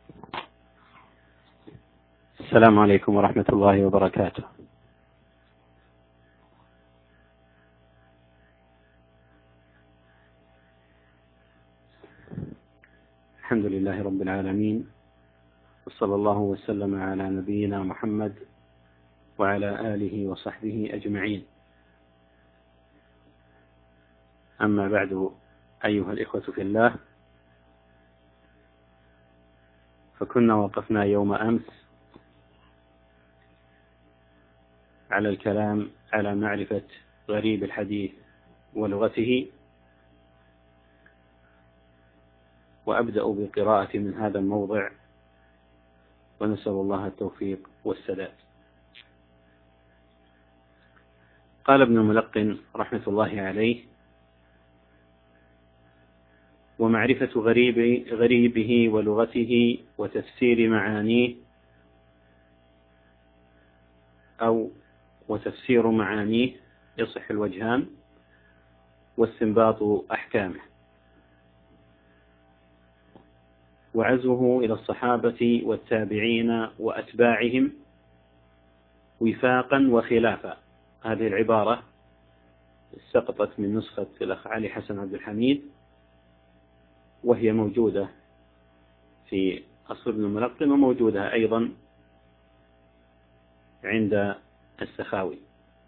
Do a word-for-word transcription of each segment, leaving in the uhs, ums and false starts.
السلام عليكم ورحمة الله وبركاته. الحمد لله رب العالمين، وصلى الله وسلم على نبينا محمد وعلى آله وصحبه أجمعين. أما بعد، أيها الإخوة في الله، فكنا وقفنا يوم أمس على الكلام على معرفة غريب الحديث ولغته، وأبدأ بقراءة من هذا الموضع، ونسأل الله التوفيق والسداد. قال ابن الملقن رحمة الله عليه: ومعرفة غريب غريبه ولغته وتفسير معانيه، أو وتفسير معانيه يصح الوجهان، واستنباط أحكامه، وعزوه إلى الصحابة والتابعين وأتباعهم وفاقا وخلافا. هذه العبارة سقطت من نسخة الأخ علي حسن عبد الحميد، وهي موجودة في أصل ابن الملقن، وموجودة أيضا عند السخاوي.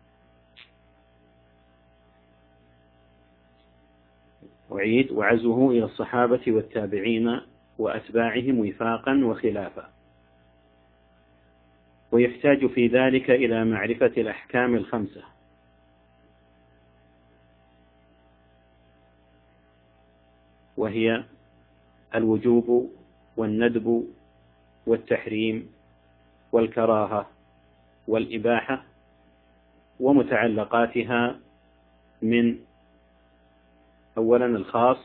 أعيد: وعزوه إلى الصحابة والتابعين وأتباعهم وفاقا وخلافا، ويحتاج في ذلك إلى معرفة الأحكام الخمسة، وهي الوجوب والندب والتحريم والكراهة والإباحة ومتعلقاتها، من أولا الخاص،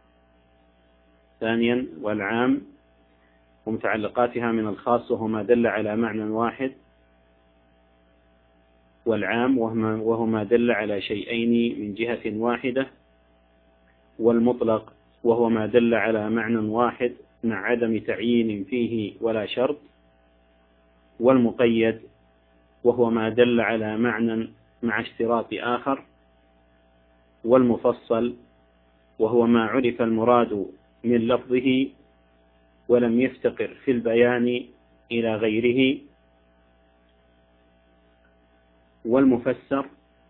ثانيا والعام، ومتعلقاتها من الخاص وهو ما دل على معنى واحد، والعام وهو ما دل على شيئين من جهة واحدة، والمطلق وهو ما دل على معنى واحد مع عدم تعيين فيه ولا شرط، والمقيد وهو ما دل على معنى مع اشتراط آخر، والمفصل وهو ما عرف المراد من لفظه ولم يفتقر في البيان إلى غيره، والمفسر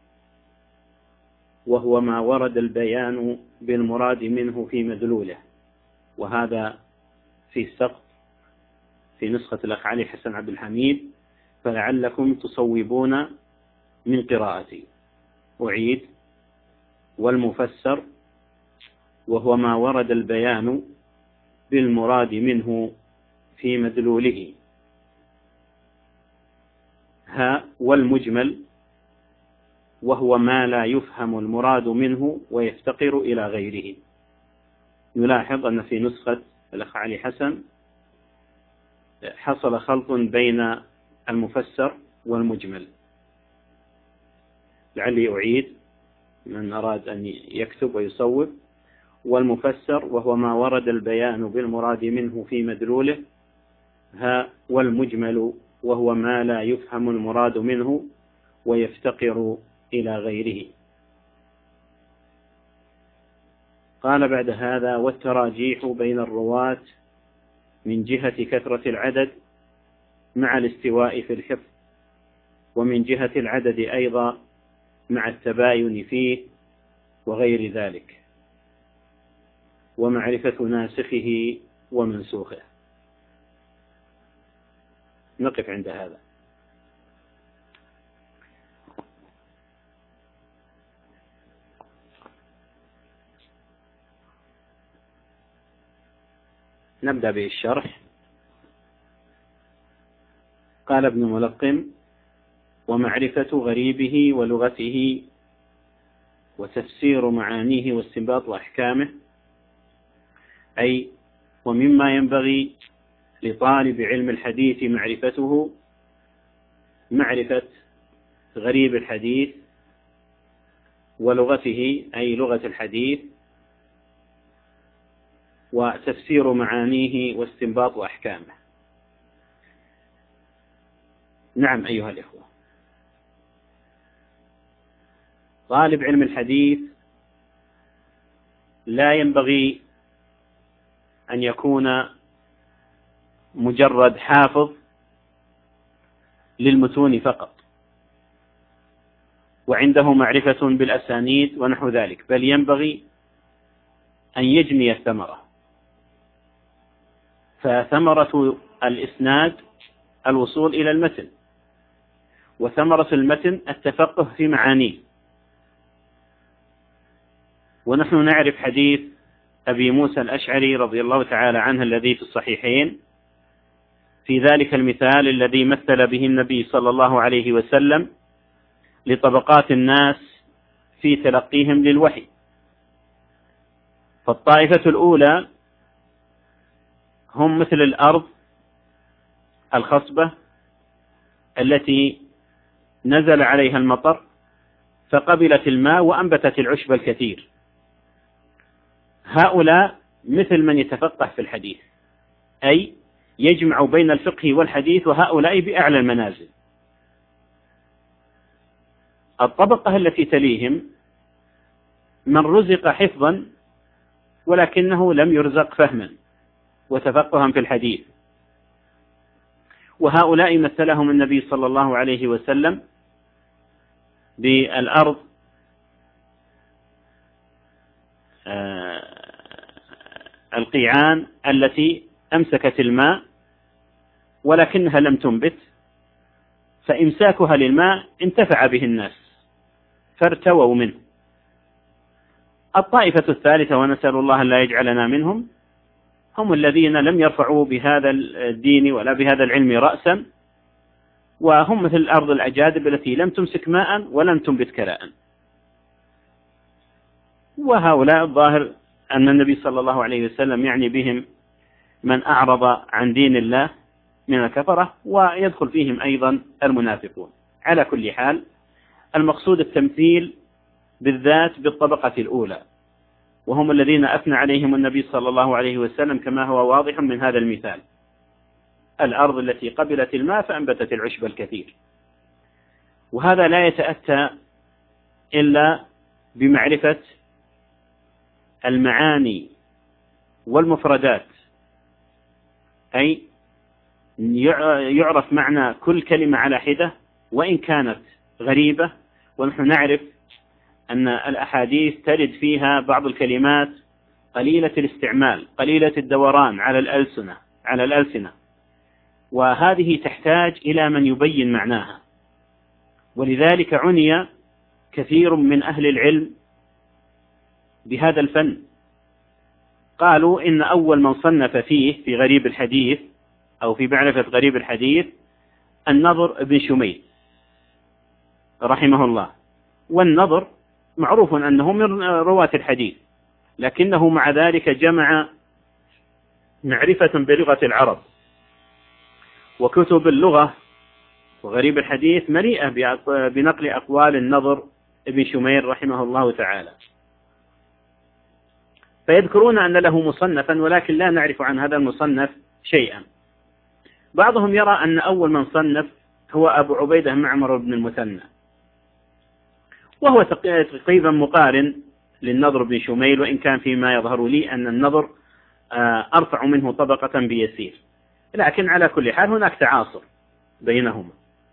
وهو ما ورد البيان بالمراد منه في مدلوله. وهذا في السقط في نسخة الأخ علي حسن عبد الحميد، فلعلكم تصوبون من قراءتي. أعيد: والمفسر وهو ما ورد البيان بالمراد منه في مدلوله. ها: والمجمل وهو ما لا يفهم المراد منه ويفتقر إلى غيره. نلاحظ أن في نسخة الأخ علي حسن حصل خلط بين المفسر والمجمل. لعلي أعيد من أراد أن يكتب ويصوب: والمفسر وهو ما ورد البيان بالمراد منه في مدلوله. ها: والمجمل وهو ما لا يفهم المراد منه ويفتقر إلى غيره. قال بعد هذا: والتراجيح بين الرواة من جهة كثرة العدد مع الاستواء في الحفظ، ومن جهة العدد أيضا مع التباين فيه وغير ذلك، ومعرفة ناسخه ومنسوخه. نقف عند هذا. نبدأ بالشرح. قال ابن ملقن: ومعرفة غريبه ولغته وتفسير معانيه واستنباط أحكامه، أي ومما ينبغي لطالب علم الحديث معرفته معرفة غريب الحديث ولغته، أي لغة الحديث، وتفسير معانيه واستنباط أحكامه. نعم أيها الإخوة، طالب علم الحديث لا ينبغي أن يكون مجرد حافظ للمتون فقط وعنده معرفة بالأسانيد ونحو ذلك، بل ينبغي أن يجني الثمرة. فثمرة الإسناد الوصول إلى المتن، وثمرة المتن التفقه في معانيه. ونحن نعرف حديث أبي موسى الأشعري رضي الله تعالى عنه الذي في الصحيحين في ذلك المثال الذي مثل به النبي صلى الله عليه وسلم لطبقات الناس في تلقيهم للوحي. فالطائفة الأولى هم مثل الأرض الخصبة التي نزل عليها المطر فقبلت الماء وأنبتت العشب الكثير. هؤلاء مثل من يتفقه في الحديث، أي يجمع بين الفقه والحديث، وهؤلاء بأعلى المنازل. الطبقة التي تليهم من رزق حفظا ولكنه لم يرزق فهما وتفقها في الحديث، وهؤلاء مثلهم النبي صلى الله عليه وسلم بالأرض القيعان التي أمسكت الماء ولكنها لم تنبت، فإمساكها للماء انتفع به الناس فارتووا منه. الطائفة الثالثة، ونسأل الله أن لا يجعلنا منهم، هم الذين لم يرفعوا بهذا الدين ولا بهذا العلم رأسا، وهم مثل الأرض الأجادب التي لم تمسك ماء ولم تنبت كلاء. وهؤلاء الظاهر أن النبي صلى الله عليه وسلم يعني بهم من أعرض عن دين الله من الكفرة، ويدخل فيهم أيضا المنافقون. على كل حال، المقصود التمثيل بالذات بالطبقة الأولى، وهم الذين أثنى عليهم النبي صلى الله عليه وسلم كما هو واضح من هذا المثال: الأرض التي قبلت الماء فأنبتت العشب الكثير. وهذا لا يتأتى إلا بمعرفة المعاني والمفردات، أي يعرف معنى كل كلمة على حدة وإن كانت غريبة. ونحن نعرف أن الأحاديث ترد فيها بعض الكلمات قليلة الاستعمال، قليلة الدوران على الألسنة على الألسنة وهذه تحتاج إلى من يبين معناها. ولذلك عني كثير من أهل العلم بهذا الفن، قالوا إن أول من صنف فيه في غريب الحديث أو في معرفة غريب الحديث النضر بن شميل رحمه الله. والنضر معروف أنه من رواة الحديث، لكنه مع ذلك جمع معرفة بلغة العرب، وكتب اللغة وغريب الحديث مليئة بنقل أقوال النضر بن شميل رحمه الله تعالى. فيذكرون أن له مصنفا، ولكن لا نعرف عن هذا المصنف شيئا. بعضهم يرى أن أول من صنف هو أبو عبيدة معمر بن المثنى، وهو تقريبا مقارن للنضر بن شميل، وإن كان فيما يظهر لي أن النضر أرفع منه طبقة بيسير، لكن على كل حال هناك تعاصر بينهما.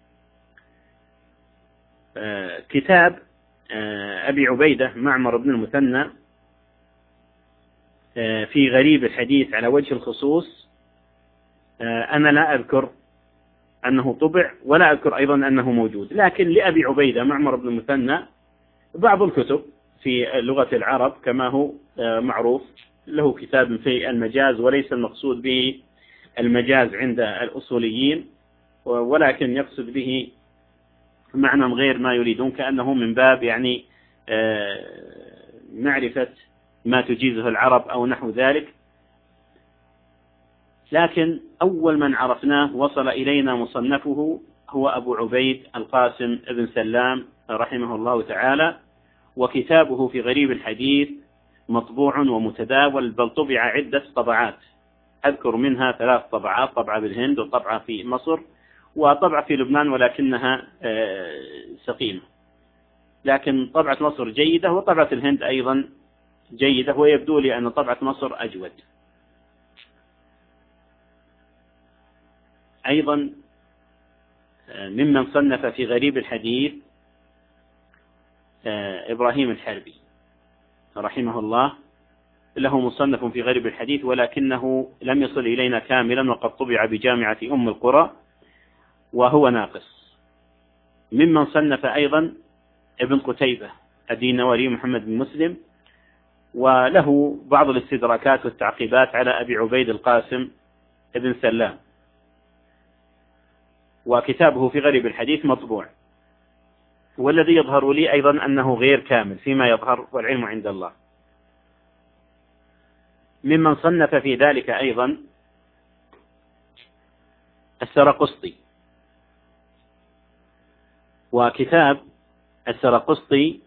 كتاب أبي عبيدة معمر بن المثنى في غريب الحديث على وجه الخصوص أنا لا أذكر أنه طبع، ولا أذكر أيضا أنه موجود، لكن لأبي عبيدة معمر بن المثنى بعض الكتب في لغة العرب كما هو معروف. له كتاب في المجاز، وليس المقصود به المجاز عند الأصوليين، ولكن يقصد به معنى غير ما يريدون، كأنه من باب يعني معرفة ما تجيزه العرب أو نحو ذلك. لكن أول من عرفناه وصل إلينا مصنفه هو أبو عبيد القاسم بن سلام رحمه الله تعالى، وكتابه في غريب الحديث مطبوع ومتداول، بل طبع عدة طبعات، أذكر منها ثلاث طبعات: طبعة بالهند، وطبعة في مصر، وطبعة في لبنان ولكنها سقيمة، لكن طبعة مصر جيدة، وطبعة الهند أيضا جيدة، ويبدو لي أن طبعة مصر أجود. أيضا ممن صنف في غريب الحديث إبراهيم الحربي رحمه الله، له مصنف في غريب الحديث ولكنه لم يصل إلينا كاملا، وقد طبع بجامعة أم القرى وهو ناقص. ممن صنف أيضا ابن قتيبة الدينوري محمد بن مسلم، وله بعض الاستدراكات والتعقيبات على أبي عبيد القاسم ابن سلام، وكتابه في غريب الحديث مطبوع، والذي يظهر لي أيضا أنه غير كامل فيما يظهر، والعلم عند الله. ممن صنف في ذلك أيضا السرقسطي، وكتاب السرقسطي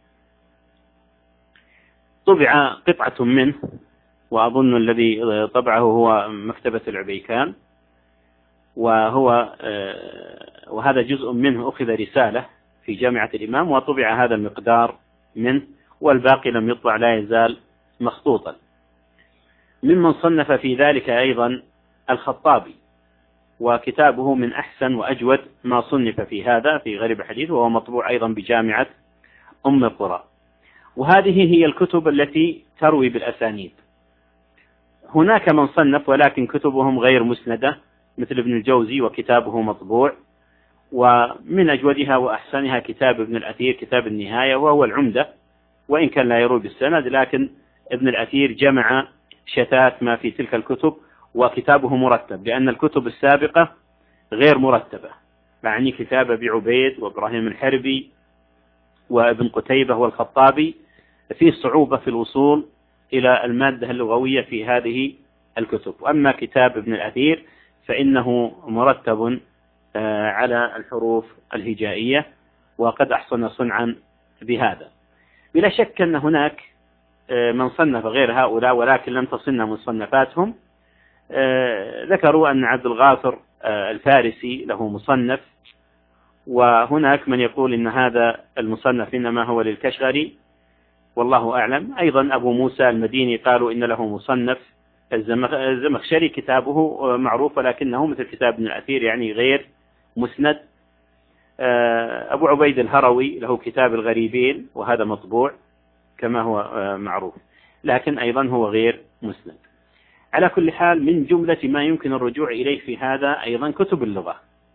طبع قطعة منه، وأظن الذي طبعه هو مكتبة العبيكان، وهو وهذا جزء منه أخذ رسالة في جامعة الإمام، وطبع هذا المقدار منه، والباقي لم يطبع، لا يزال مخطوطا. ممن صنف في ذلك أيضا الخطابي، وكتابه من أحسن وأجود ما صنف في هذا في غريب الحديث، وهو مطبوع أيضا بجامعة أم القرى. وهذه هي الكتب التي تروي بالأسانيد. هناك من صنف ولكن كتبهم غير مسندة، مثل ابن الجوزي وكتابه مطبوع، ومن أجودها وأحسنها كتاب ابن الأثير كتاب النهاية، وهو العمدة وإن كان لا يروي بالسند، لكن ابن الأثير جمع شتات ما في تلك الكتب، وكتابه مرتب، لأن الكتب السابقة غير مرتبة، يعني كتاب أبي عبيد وإبراهيم الحربي وابن قتيبة والخطابي فيه صعوبة في الوصول إلى المادة اللغوية في هذه الكتب. وأما كتاب ابن الأثير فإنه مرتب على الحروف الهجائية، وقد أحسن صنعا بهذا. بلا شك أن هناك من صنف غير هؤلاء ولكن لم تصلنا مصنفاتهم. ذكروا أن عبد الغافر الفارسي له مصنف، وهناك من يقول إن هذا المصنف إنما هو للكشغري، والله أعلم. أيضا أبو موسى المديني قالوا إن له مصنف. الزمخشري كتابه معروف ولكنه مثل كتاب ابن الأثير يعني غير مسند. أبو عبيد الهروي له كتاب الغريبين، وهذا مطبوع كما هو معروف، لكن أيضا هو غير مسند. على كل حال، من جملة ما يمكن الرجوع إليه في هذا أيضا كتب اللغة،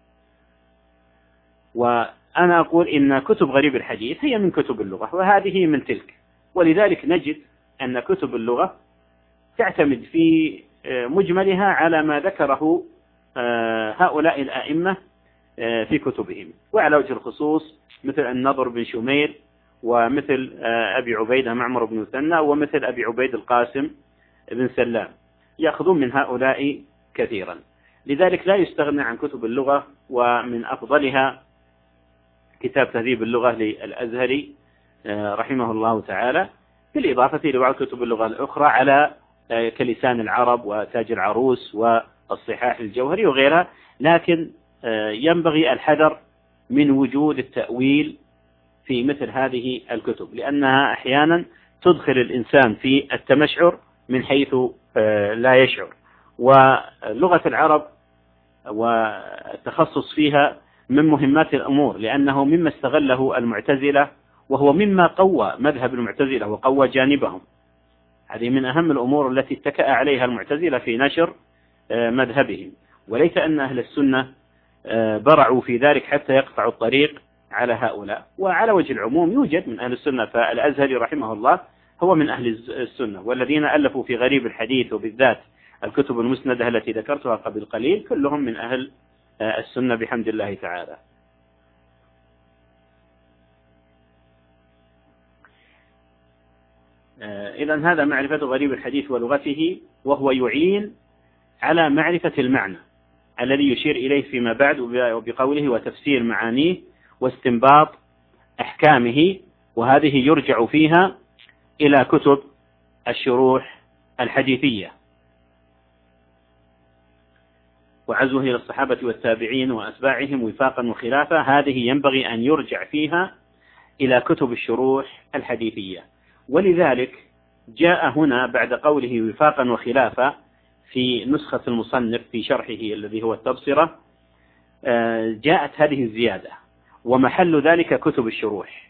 وأنا أقول إن كتب غريب الحديث هي من كتب اللغة، وهذه من تلك. ولذلك نجد أن كتب اللغة تعتمد في مجملها على ما ذكره هؤلاء الآئمة في كتبهم، وعلى وجه الخصوص مثل النضر بن شمير، ومثل أبي عبيدة معمر بن مثنى، ومثل أبي عبيد القاسم بن سلام، يأخذون من هؤلاء كثيرا. لذلك لا يستغنى عن كتب اللغة، ومن أفضلها كتاب تهذيب اللغة للأزهري رحمه الله تعالى، بالإضافة لبعض كتب اللغة الأخرى على كلسان العرب وتاج العروس والصحاح الجوهري وغيرها. لكن ينبغي الحذر من وجود التأويل في مثل هذه الكتب، لأنها أحيانا تدخل الإنسان في التمشعر من حيث لا يشعر. ولغة العرب والتخصص فيها من مهمات الأمور، لأنه مما استغله المعتزلة، وهو مما قوى مذهب المعتزلة وقوى جانبهم. هذه من أهم الأمور التي اتكأ عليها المعتزلة في نشر مذهبهم، وليس أن أهل السنة برعوا في ذلك حتى يقطعوا الطريق على هؤلاء. وعلى وجه العموم يوجد من أهل السنة، فالأزهري رحمه الله هو من أهل السنة، والذين ألفوا في غريب الحديث وبالذات الكتب المسندة التي ذكرتها قبل قليل كلهم من أهل السنة بحمد الله تعالى. إذن هذا معرفة غريب الحديث ولغته، وهو يعين على معرفة المعنى الذي يشير إليه فيما بعد وبقوله وتفسير معانيه واستنباط أحكامه، وهذه يرجع فيها إلى كتب الشروح الحديثية وعزوه إلى الصحابة والتابعين وأتباعهم وفاقا وخلافا، هذه ينبغي أن يرجع فيها إلى كتب الشروح الحديثية. ولذلك جاء هنا بعد قوله وفاقا وخلافا في نسخة المصنف في شرحه الذي هو التبصرة جاءت هذه الزيادة، ومحل ذلك كتب الشروح.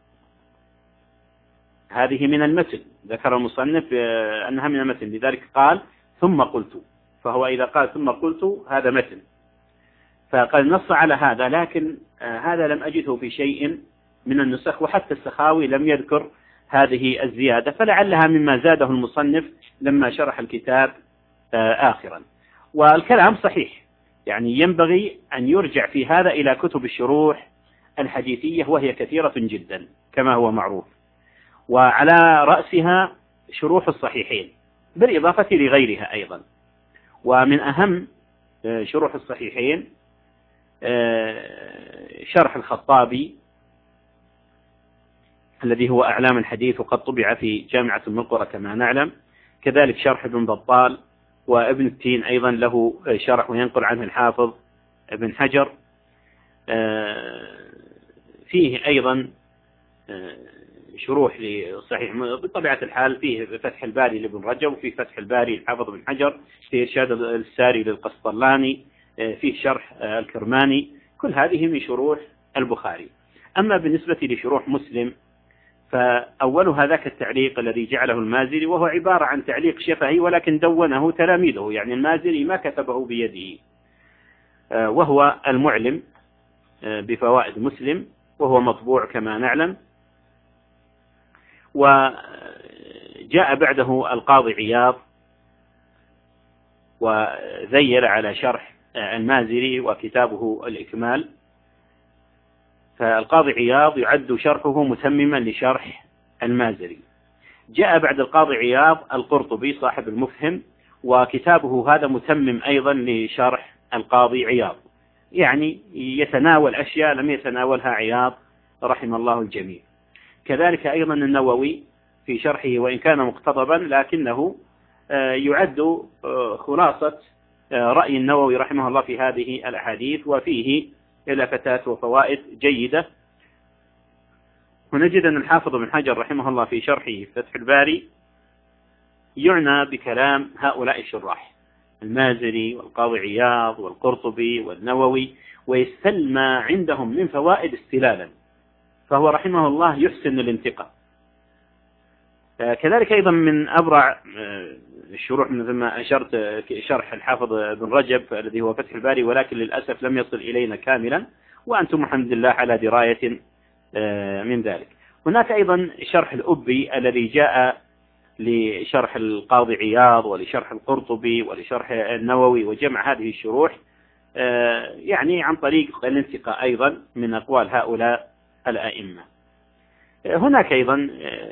هذه من المتن، ذكر المصنف أنها من المتن، لذلك قال ثم قلت، فهو إذا قال ثم قلت هذا متن، فقد نص على هذا، لكن هذا لم أجده في شيء من النسخ، وحتى السخاوي لم يذكر هذه الزيادة، فلعلها مما زاده المصنف لما شرح الكتاب آخرا. والكلام صحيح، يعني ينبغي أن يرجع في هذا إلى كتب الشروح الحديثية، وهي كثيرة جدا كما هو معروف، وعلى رأسها شروح الصحيحين بالإضافة لغيرها أيضا. ومن أهم شروح الصحيحين شرح الخطابي الذي هو أعلام الحديث، وقد طبع في جامعة أم القرى كما نعلم، كذلك شرح ابن بطال، وابن التين أيضا له شرح وينقل عنه الحافظ ابن حجر. فيه أيضا شروح للصحيح بطبيعة الحال، فيه فتح الباري لابن رجب، وفيه فتح الباري الحافظ ابن حجر، فيه إرشاد الساري للقسطلاني، فيه شرح الكرماني، كل هذه من شروح البخاري. أما بالنسبة لشروح مسلم فأولها ذاك التعليق الذي جعله المازري، وهو عبارة عن تعليق شفهي ولكن دونه تلاميذه، يعني المازري ما كتبه بيده، وهو المعلم بفوائد مسلم، وهو مطبوع كما نعلم. وجاء بعده القاضي عياض وذيل على شرح المازري وكتابه الإكمال، فالقاضي عياض يعد شرحه متمما لشرح المازري. جاء بعد القاضي عياض القرطبي صاحب المفهم، وكتابه هذا متمم أيضا لشرح القاضي عياض، يعني يتناول أشياء لم يتناولها عياض رحم الله الجميع. كذلك أيضا النووي في شرحه، وإن كان مقتضبا لكنه يعد خلاصة رأي النووي رحمه الله في هذه الأحاديث، وفيه لفتات وفوائد جيدة. ونجد أن الحافظ بن حجر رحمه الله في شرحه فتح الباري يعنى بكلام هؤلاء الشراح، المازري والقاضي عياض والقرطبي والنووي، ويستلم عندهم من فوائد استلالا، فهو رحمه الله يحسن الانتقاء. كذلك أيضا من أبرع الشروح مثل ما أشرت شرح الحافظ بن رجب الذي هو فتح الباري، ولكن للأسف لم يصل إلينا كاملا، وأنتم الحمد لله على دراية من ذلك. هناك أيضا شرح الأبي الذي جاء لشرح القاضي عياض ولشرح القرطبي ولشرح النووي، وجمع هذه الشروح يعني عن طريق الانتقاء أيضا من أقوال هؤلاء الأئمة. هناك أيضا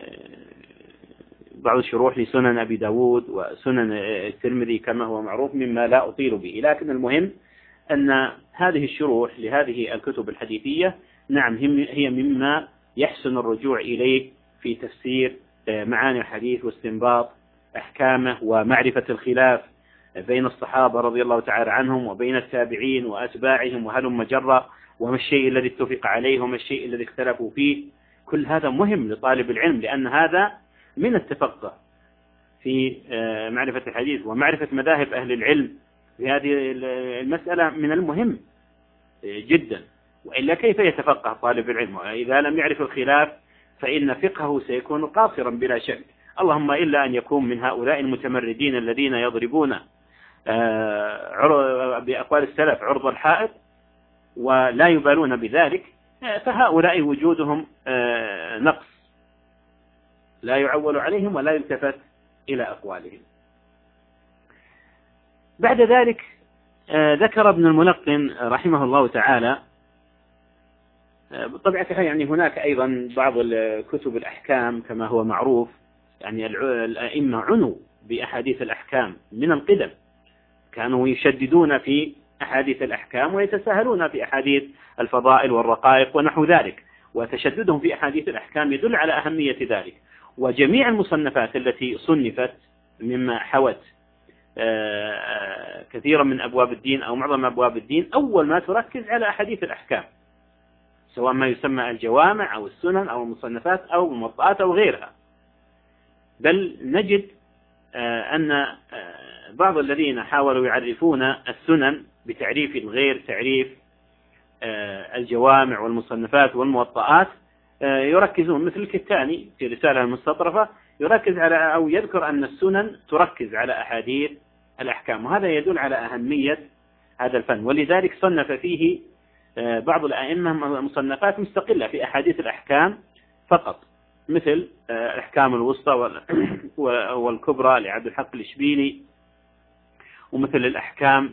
بعض الشروح لسنن أبي داود وسنن الترمذي كما هو معروف، مما لا أطيل به، لكن المهم أن هذه الشروح لهذه الكتب الحديثية نعم هي مما يحسن الرجوع إليه في تفسير معاني الحديث واستنباط أحكامه، ومعرفة الخلاف بين الصحابة رضي الله تعالى عنهم وبين التابعين وأتباعهم وهلم جرى، وما الشيء الذي اتفق عليه وما الشيء الذي اختلفوا فيه. كل هذا مهم لطالب العلم، لأن هذا من التفقه في معرفة الحديث ومعرفة مذاهب أهل العلم في هذه المسألة من المهم جدا، وإلا كيف يتفقه طالب العلم إذا لم يعرف الخلاف؟ فإن فقهه سيكون قاصرا بلا شك، اللهم إلا أن يكون من هؤلاء المتمردين الذين يضربون بأقوال السلف عرض الحائط ولا يبالون بذلك، فهؤلاء وجودهم نقص لا يعول عليهم ولا يلتفت إلى أقوالهم. بعد ذلك ذكر ابن الملقن رحمه الله تعالى، بطبيعة الحال يعني هناك أيضا بعض كتب الأحكام كما هو معروف، يعني الأئمة عنوا بأحاديث الأحكام من القدم، كانوا يشددون في أحاديث الأحكام ويتساهلون في أحاديث الفضائل والرقائق ونحو ذلك، وتشددهم في أحاديث الأحكام يدل على أهمية ذلك. وجميع المصنفات التي صنفت مما حوت كثيرا من أبواب الدين أو معظم أبواب الدين أول ما تركز على أحاديث الأحكام، سواء ما يسمى الجوامع أو السنن أو المصنفات أو الموطئات أو غيرها. بل نجد أن بعض الذين حاولوا يعرفون السنن بتعريف غير تعريف الجوامع والمصنفات والموطئات يركزون، مثل الكتاني في رسالة المستطرفة يركز على أو يذكر أن السنن تركز على أحاديث الأحكام، وهذا يدل على أهمية هذا الفن. ولذلك صنف فيه بعض الأئمة مصنفات مستقلة في أحاديث الأحكام فقط، مثل الأحكام الوسطى والكبرى لعبد الحق الإشبيلي، ومثل الأحكام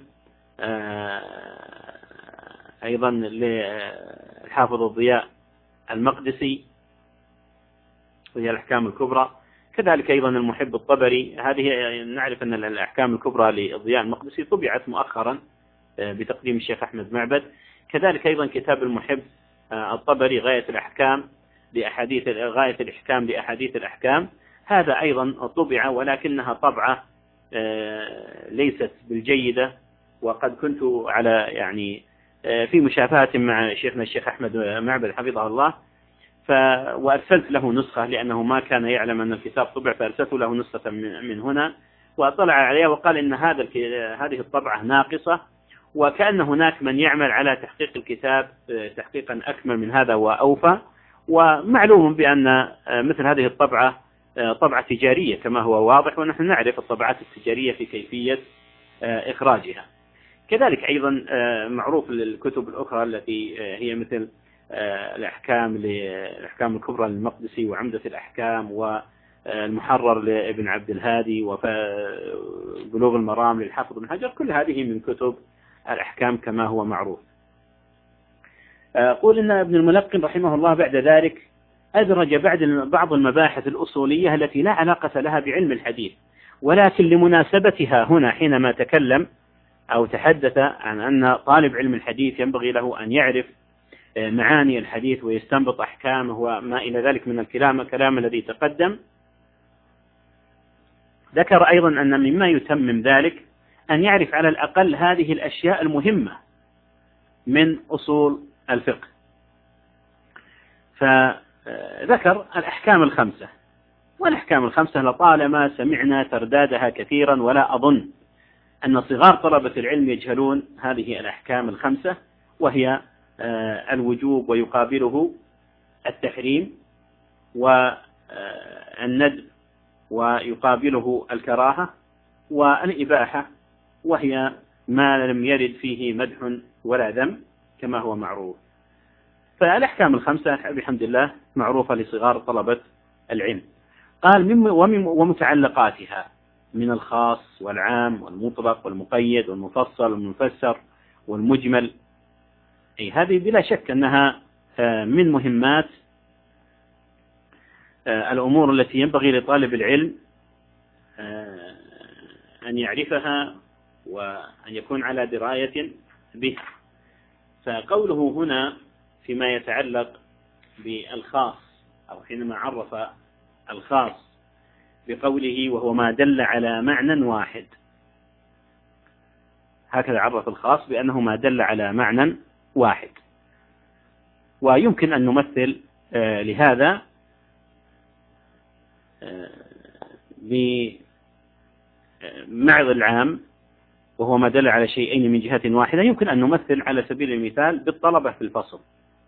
أيضا للحافظ الضياء المقدسي وهي الأحكام الكبرى. كذلك أيضا المحب الطبري، هذه نعرف أن الأحكام الكبرى للضياء المقدسي طبعت مؤخرا بتقديم الشيخ أحمد معبد. كذلك أيضا كتاب المحب الطبري غاية الأحكام لأحاديث غاية الإحكام لأحاديث الأحكام، هذا أيضا طبع ولكنها طبعة ليست بالجيدة، وقد كنت على يعني في مشافهة مع شيخنا الشيخ أحمد معبد حفظه الله، ف وأرسلت له نسخة لأنه ما كان يعلم أن الكتاب طبع، فأرسلت له نسخة من هنا وأطلع عليها وقال إن هذا هذه الطبعة ناقصة، وكأن هناك من يعمل على تحقيق الكتاب تحقيقا أكمل من هذا وأوفى. ومعلوم بأن مثل هذه الطبعة طبعة تجارية كما هو واضح، ونحن نعرف الطبعات التجارية في كيفية إخراجها. كذلك أيضا معروف للكتب الأخرى التي هي مثل الأحكام للأحكام الكبرى للمقدسي وعمدة الأحكام والمحرر لابن عبد الهادي وبلوغ المرام للحافظ بن حجر، كل هذه من كتب الأحكام كما هو معروف. قول إن ابن الملقن رحمه الله بعد ذلك أدرج بعد بعض المباحث الأصولية التي لا علاقة لها بعلم الحديث، ولكن لمناسبتها هنا حينما تكلم أو تحدث عن أن طالب علم الحديث ينبغي له أن يعرف معاني الحديث ويستنبط أحكامه وما إلى ذلك من الكلام الكلام الذي تقدم. ذكر أيضا أن مما يتمم ذلك أن يعرف على الأقل هذه الأشياء المهمة من أصول الفقه. فذكر الأحكام الخمسة، والأحكام الخمسة لطالما سمعنا تردادها كثيرا، ولا أظن أن صغار طلبة العلم يجهلون هذه الأحكام الخمسة، وهي الوجوب ويقابله التحريم، والندب ويقابله الكراهة، والإباحة وهي ما لم يرد فيه مدح ولا ذم كما هو معروف. فالأحكام الخمسة بحمد الله معروفة لصغار طلبة العلم. قال ومتعلقاتها من الخاص والعام والمطلق والمقيد والمفصل والمفسر والمجمل، أي هذه بلا شك أنها من مهمات الأمور التي ينبغي لطالب العلم أن يعرفها وأن يكون على دراية به. فقوله هنا فيما يتعلق بالخاص، أو حينما عرف الخاص بقوله وهو ما دل على معنى واحد، هكذا عرف الخاص بأنه ما دل على معنى واحد. ويمكن أن نمثل لهذا بمعظ العام وهو ما دل على شيئين من جهة واحدة، يمكن أن نمثل على سبيل المثال بالطلبة في الفصل.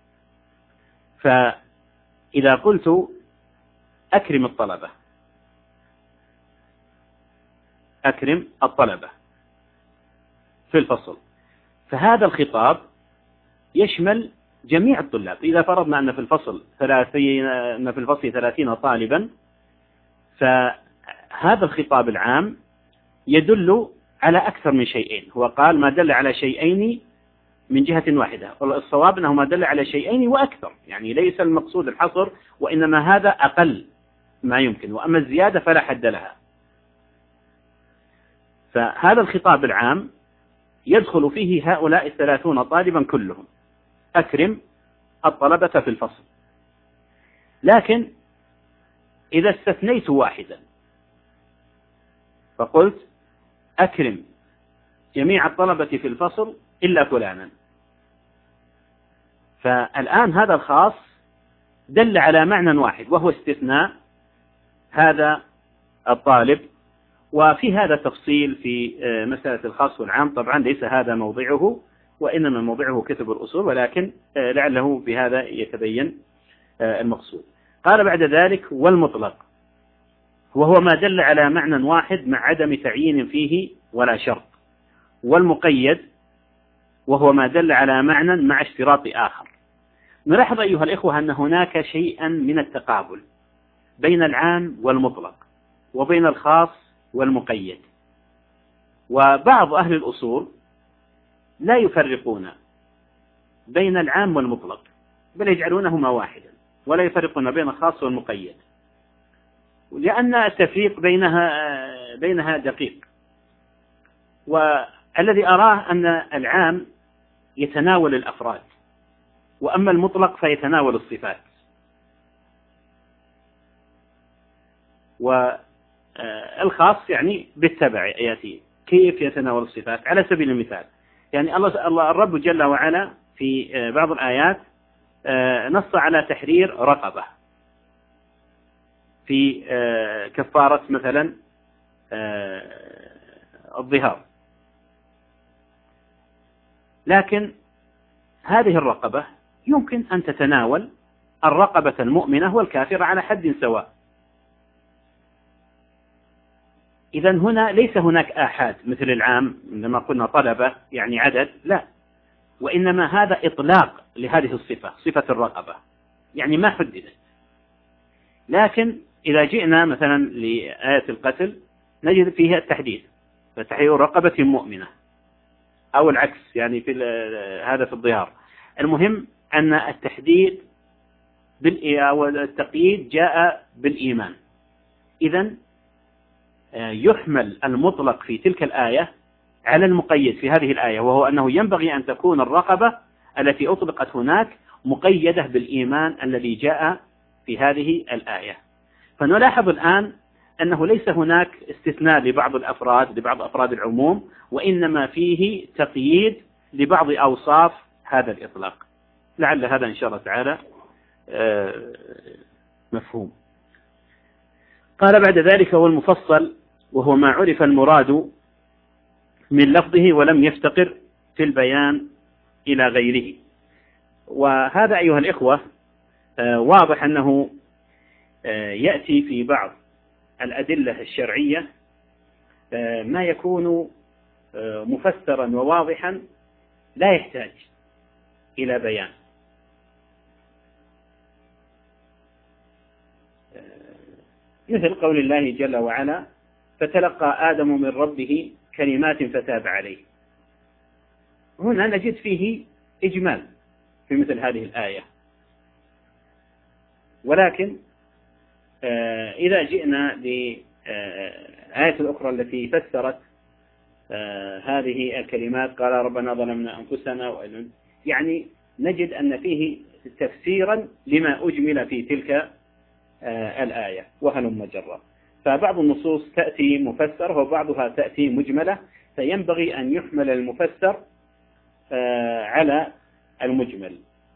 فإذا قلت أكرم الطلبة أكرم الطلبة في الفصل، فهذا الخطاب يشمل جميع الطلاب. إذا فرضنا أن في الفصل ثلاثين أن في الفصل ثلاثين طالبا، فهذا الخطاب العام يدل على أكثر من شيئين. هو قال ما دل على شيئين من جهة واحدة، الصواب أنه ما دل على شيئين وأكثر، يعني ليس المقصود الحصر، وإنما هذا أقل ما يمكن، وأما الزيادة فلا حد لها. فهذا الخطاب العام يدخل فيه هؤلاء الثلاثون طالبا كلهم، أكرم الطلبة في الفصل. لكن إذا استثنيت واحدا فقلت أكرم جميع الطلبة في الفصل إلا فلانا، فالآن هذا الخاص دل على معنى واحد وهو استثناء هذا الطالب. وفي هذا تفصيل في مسألة الخاص والعام، طبعا ليس هذا موضعه وإنما موضعه كتب الأصول، ولكن لعله بهذا يتبين المقصود. قال بعد ذلك والمطلق وهو ما دل على معنى واحد مع عدم تعيين فيه ولا شرط، والمقيد وهو ما دل على معنى مع اشتراط آخر. نلاحظ أيها الإخوة أن هناك شيئا من التقابل بين العام والمطلق وبين الخاص والمقيد، وبعض أهل الأصول لا يفرقون بين العام والمطلق بل يجعلونهما واحدا ولا يفرقون بين الخاص والمقيد، لأن التفريق بينها بينها دقيق. والذي أراه أن العام يتناول الأفراد وأما المطلق فيتناول الصفات. والخاص يعني بالتبع يأتي. كيف يتناول الصفات؟ على سبيل المثال يعني الله الله الرب جل وعلا في بعض الآيات نص على تحرير رقبة في كفارة مثلا الظهار، لكن هذه الرقبة يمكن أن تتناول الرقبة المؤمنة والكافرة على حد سواء. إذن هنا ليس هناك آحاد مثل العام لما قلنا طلبة يعني عدد، لا، وإنما هذا إطلاق لهذه الصفة، صفة الرقبة يعني ما حددت. لكن إذا جئنا مثلا لآية القتل نجد فيها التحديد، فتحرير رقبة مؤمنة أو العكس يعني في هذا في الظهار. المهم أن التحديد والتقييد جاء بالإيمان. إذن يحمل المطلق في تلك الآية على المقيد في هذه الآية، وهو أنه ينبغي أن تكون الرقبة التي أطلقت هناك مقيدة بالإيمان الذي جاء في هذه الآية. فنلاحظ الآن أنه ليس هناك استثناء لبعض الأفراد لبعض أفراد العموم، وإنما فيه تقييد لبعض أوصاف هذا الإطلاق. لعل هذا إن شاء الله تعالى مفهوم. قال بعد ذلك والمفصل وهو ما عرف المراد من لفظه ولم يفتقر في البيان إلى غيره. وهذا أيها الإخوة واضح أنه يأتي في بعض الأدلة الشرعية ما يكون مفسرا وواضحا لا يحتاج إلى بيان. مثل قول الله جل وعلا فتلقى آدم من ربه كلمات فتاب عليه. هنا نجد فيه إجمال في مثل هذه الآية، ولكن إذا جئنا لآية الأخرى التي فسرت هذه الكلمات قال ربنا ظلمنا أنفسنا، يعني نجد أن فيه تفسيرا لما أجمل في تلك الآية وهلم جرا. فبعض النصوص تأتي مفسر وبعضها تأتي مجملة، فينبغي أن يحمل المفسر على المجمل،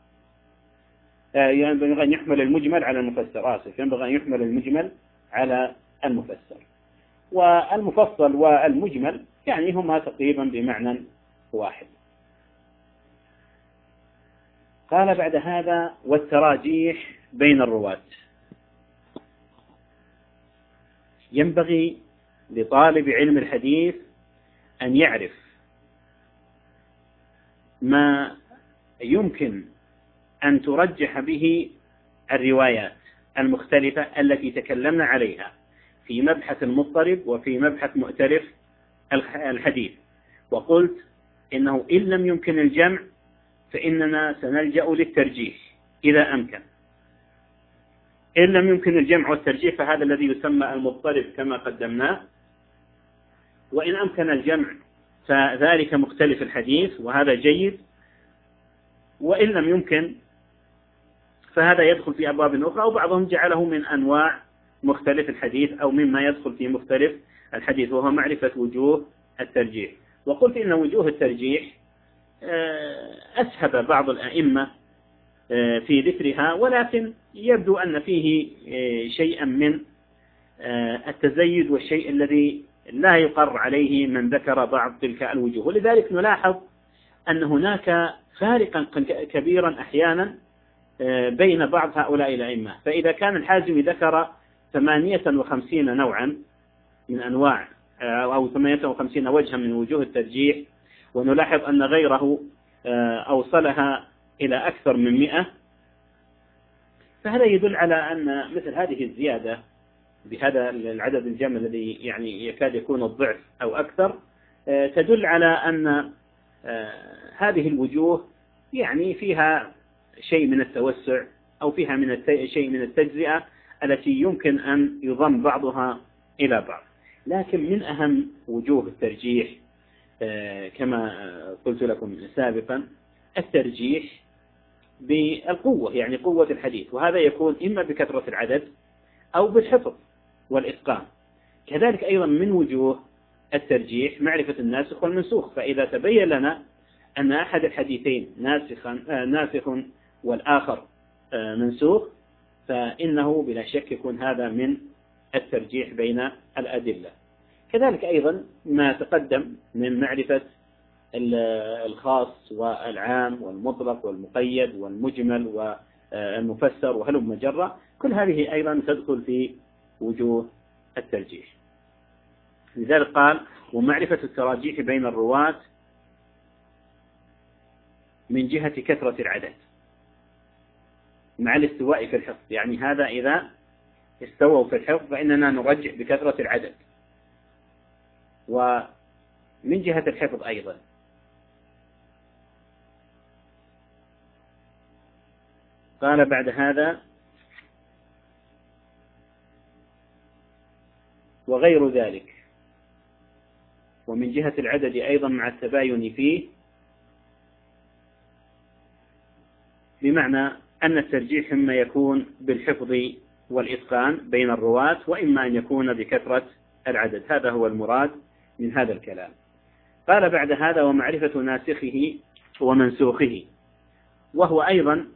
ينبغي أن يحمل المجمل على المفسر آسف ينبغي أن يحمل المجمل على المفسر. والمفصل والمجمل يعني هما تقريبا بمعنى واحد. قال بعد هذا والتراجيح بين الرواة. ينبغي لطالب علم الحديث أن يعرف ما يمكن أن ترجح به الروايات المختلفة التي تكلمنا عليها في مبحث المضطرب وفي مبحث مؤتلف الحديث. وقلت إنه إن لم يمكن الجمع فإننا سنلجأ للترجيح إذا أمكن. إن لم يمكن الجمع والترجيح فهذا الذي يسمى المضطرب كما قدمناه، وإن أمكن الجمع فذلك مختلف الحديث وهذا جيد، وإن لم يمكن فهذا يدخل في أبواب أخرى، وبعضهم جعله من أنواع مختلف الحديث أو مما يدخل في مختلف الحديث، وهو معرفة وجوه الترجيح. وقلت إن وجوه الترجيح أسهب بعض الأئمة في ذكرها، ولكن يبدو أن فيه شيئا من التزيد والشيء الذي لا يقر عليه من ذكر بعض تلك الوجوه. ولذلك نلاحظ أن هناك فارقا كبيرا أحيانا بين بعض هؤلاء الأئمة. فإذا كان الحازمي ذكر ثمانية وخمسين نوعا من أنواع أو ثمانية وخمسين وجها من وجوه الترجيح، ونلاحظ أن غيره أوصلها إلى أكثر من مئة، فهذا يدل على أن مثل هذه الزيادة بهذا العدد الجم الذي يعني يكاد يكون الضعف أو أكثر تدل على أن هذه الوجوه يعني فيها شيء من التوسع أو فيها من شيء من التجزئة التي يمكن أن يضم بعضها إلى بعض. لكن من أهم وجوه الترجيح كما قلت لكم سابقا الترجيح بالقوة، يعني قوة الحديث، وهذا يكون إما بكثرة العدد أو بالحفظ والإتقان. كذلك أيضا من وجوه الترجيح معرفة الناسخ والمنسوخ، فإذا تبين لنا أن أحد الحديثين ناسخ والآخر منسوخ فإنه بلا شك يكون هذا من الترجيح بين الأدلة. كذلك أيضا ما تقدم من معرفة الخاص والعام والمطلق والمقيد والمجمل والمفسر وهلم جرة، كل هذه أيضا تدخل في وجوه الترجيح. لذلك قال ومعرفة التراجيح بين الرواة من جهة كثرة العدد مع الاستواء في الحفظ، يعني هذا إذا استووا في الحفظ فإننا نرجح بكثرة العدد. ومن جهة الحفظ أيضا قال بعد هذا وغير ذلك، ومن جهة العدد أيضا مع التباين فيه، بمعنى أن الترجيح إما يكون بالحفظ والإتقان بين الرواة، وإما أن يكون بكثرة العدد. هذا هو المراد من هذا الكلام. قال بعد هذا ومعرفة ناسخه ومنسوخه، وهو أيضا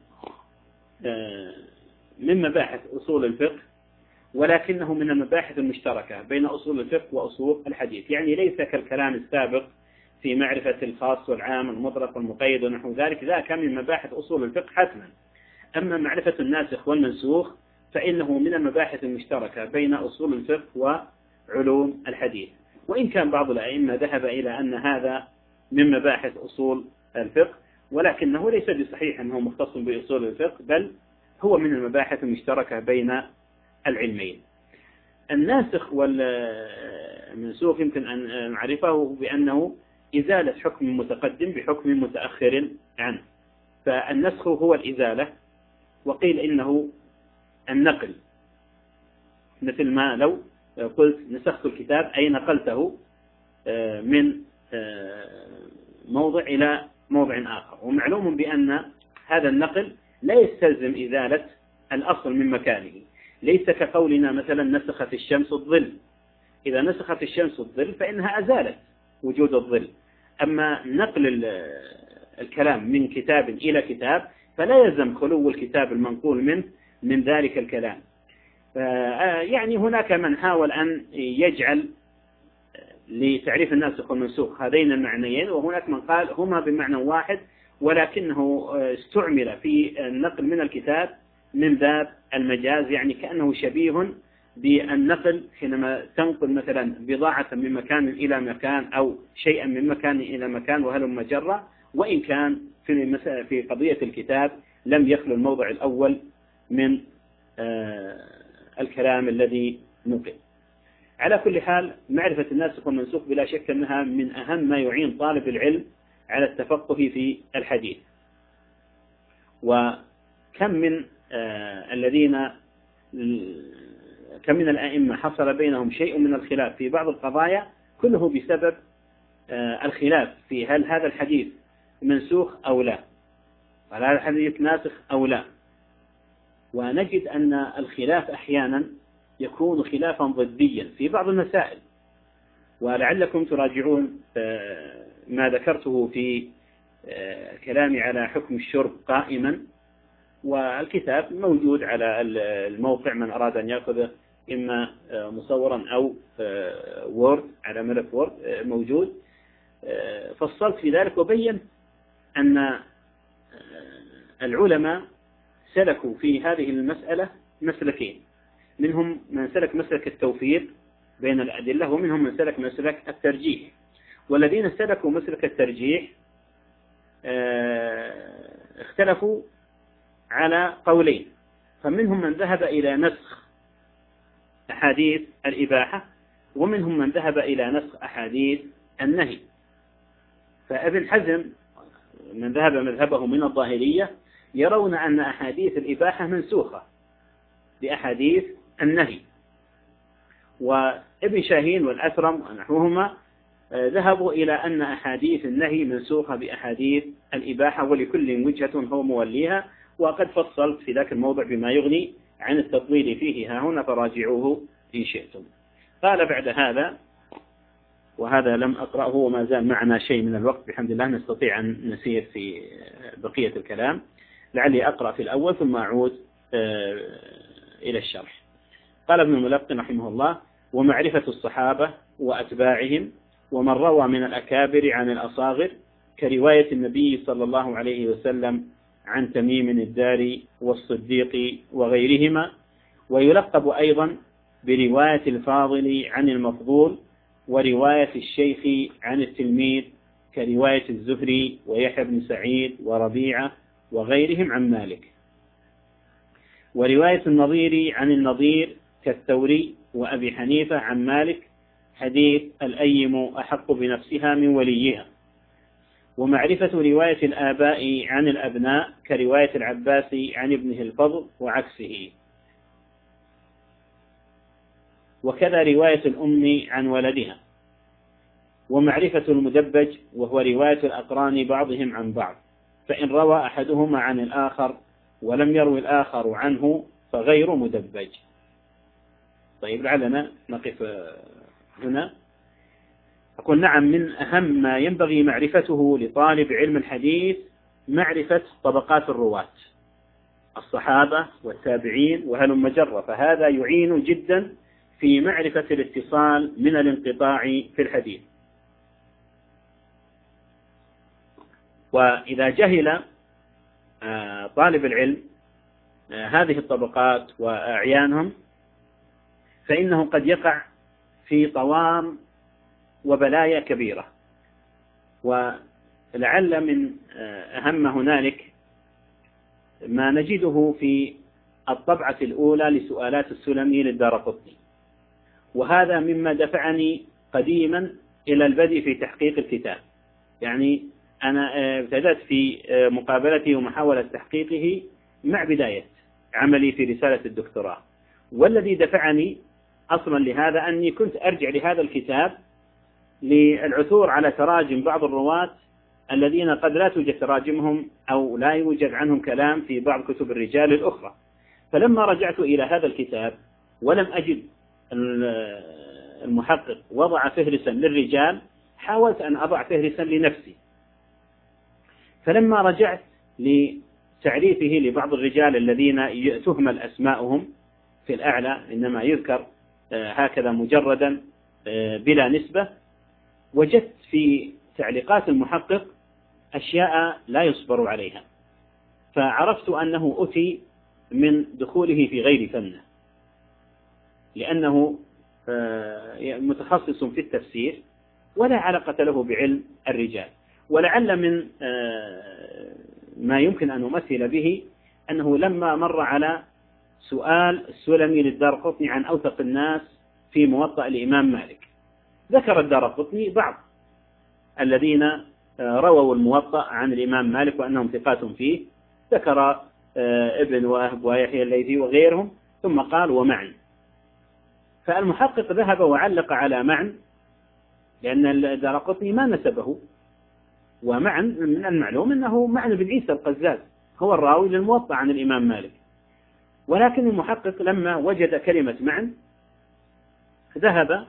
من مباحث أصول الفقه، ولكنه من المباحث المشتركة بين أصول الفقه وأصول الحديث، يعني ليس كالكلام السابق في معرفة الخاص والعام المطلق والمقيد ونحو ذلك، ذاك من مباحث أصول الفقه حتما. أما معرفة الناسخ والمنسوخ فإنه من المباحث المشتركة بين أصول الفقه وعلوم الحديث، وإن كان بعض الأئمة ذهب إلى أن هذا من مباحث أصول الفقه، ولكنه ليس بصحيح أنه مختص بأصول الفقه، بل هو من المباحث المشتركة بين العلمين. الناسخ والمنسوخ يمكن أن نعرفه بأنه إزالة حكم متقدم بحكم متأخر عنه، فالنسخ هو الإزالة، وقيل إنه النقل، مثل ما لو قلت نسخت الكتاب أي نقلته من موضع إلى موضع آخر. ومعلوم بأن هذا النقل لا يستلزم إزالة الأصل من مكانه، ليس كقولنا مثلا نسخت الشمس الظل، إذا نسخت الشمس الظل فإنها أزالت وجود الظل. أما نقل الكلام من كتاب إلى كتاب فلا يلزم خلو الكتاب المنقول منه من ذلك الكلام. يعني هناك من حاول أن يجعل لتعريف الناسخ والمنسوخ هذين المعنيين، وهناك من قال هما بمعنى واحد، ولكنه استعمل في النقل من الكتاب من باب المجاز، يعني كأنه شبيه بالنقل حينما تنقل مثلا بضاعة من مكان إلى مكان أو شيئا من مكان إلى مكان وهلم جرة، وإن كان في في قضية الكتاب لم يخلو الموضع الأول من الكلام الذي نقل. على كل حال معرفة الناسخ والمنسوخ بلا شك أنها من أهم ما يعين طالب العلم على التفقه في الحديث. وكم من الذين كم من الأئمة حصل بينهم شيء من الخلاف في بعض القضايا، كله بسبب الخلاف في هل هذا الحديث منسوخ أو لا، هل هذا الحديث ناسخ أو لا. ونجد أن الخلاف أحيانا يكون خلافا ضديا في بعض المسائل. ولعلكم تراجعون ما ذكرته في كلامي على حكم الشرب قائما، والكتاب موجود على الموقع من أراد أن يأخذه إما مصورا أو وورد على ملف وورد موجود. فصلت في ذلك وبين أن العلماء سلكوا في هذه المسألة مسلكين، منهم من سلك مسلك التوفيق بين الأدلة، ومنهم من سلك مسلك الترجيح. والذين سلكوا مسلك الترجيح اختلفوا على قولين، فمنهم من ذهب إلى نسخ أحاديث الإباحة، ومنهم من ذهب إلى نسخ أحاديث النهي. فابن حزم من ذهب مذهبه من الظاهرية يرون أن أحاديث الإباحة منسوخة بأحاديث النهي، وابن شاهين والأثرم ونحوهما ذهبوا إلى أن أحاديث النهي منسوخة بأحاديث الإباحة، ولكل وجهة هو موليها. وقد فصلت في ذاك الموضع بما يغني عن التطويل فيه ها هنا، فراجعوه إن شئتم. قال بعد هذا، وهذا لم أقرأه وما زال معنا شيء من الوقت بحمد الله، نستطيع أن نسير في بقية الكلام، لعلي أقرأ في الأول ثم أعود إلى الشرح. قال ابن الملقن رحمه الله: ومعرفة الصحابة وأتباعهم ومن روى من الأكابر عن الأصاغر، كرواية النبي صلى الله عليه وسلم عن تميم الداري والصديق وغيرهما. ويلقب أيضا برواية الفاضل عن المفضول، ورواية الشيخ عن التلميذ، كرواية الزهري ويحيى بن سعيد وربيعة وغيرهم عن مالك. ورواية النظير عن النظير كالثوري وأبي حنيفة عن مالك، حديث الأيم أحق بنفسها من وليها. ومعرفة رواية الآباء عن الأبناء، كرواية العباس عن ابنه الفضل وعكسه. وكذا رواية الأم عن ولدها. ومعرفة المدبج، وهو رواية الأقران بعضهم عن بعض، فإن روى أحدهما عن الآخر ولم يروي الآخر عنه فغير مدبج. طيب لعلنا نقف هنا. أقول نعم، من أهم ما ينبغي معرفته لطالب علم الحديث معرفة طبقات الرواة، الصحابة والتابعين وهلم جرة، فهذا يعين جدا في معرفة الاتصال من الانقطاع في الحديث. وإذا جهل طالب العلم هذه الطبقات وأعيانهم، فإنه قد يقع في طوام وبلايا كبيرة. ولعل من أهم هنالك ما نجده في الطبعة الأولى لسؤالات السلمي للدارقطني، وهذا مما دفعني قديما إلى البدء في تحقيق الكتاب. يعني أنا ابتدأت في مقابلته ومحاولة تحقيقه مع بداية عملي في رسالة الدكتوراه، والذي دفعني أصلا لهذا أني كنت أرجع لهذا الكتاب للعثور على تراجم بعض الرواة الذين قد لا توجد تراجمهم أو لا يوجد عنهم كلام في بعض كتب الرجال الأخرى. فلما رجعت إلى هذا الكتاب ولم أجد المحقق وضع فهرسا للرجال، حاولت أن أضع فهرسا لنفسي. فلما رجعت لتعريفه لبعض الرجال الذين تهمل أسماؤهم في الأعلى، إنما يذكر هكذا مجردا بلا نسبة، وجدت في تعليقات المحقق أشياء لا يصبر عليها، فعرفت أنه أتي من دخوله في غير فنه، لأنه متخصص في التفسير ولا علاقة له بعلم الرجال. ولعل من ما يمكن أن أمثل به أنه لما مر على سؤال السلمي للدارقطني عن أوثق الناس في موطأ الإمام مالك، ذكر الدارقطني بعض الذين رووا الموطأ عن الإمام مالك وأنهم ثقات فيه، ذكر ابن وهب ويحيى الليثي وغيرهم، ثم قال ومعن. فالمحقق ذهب وعلق على معن، لأن الدارقطني ما نسبه، ومعن من المعلوم أنه معن بن عيسى القزاز هو الراوي للموطأ عن الإمام مالك. ولكن المحقق لما وجد كلمة معن ذهب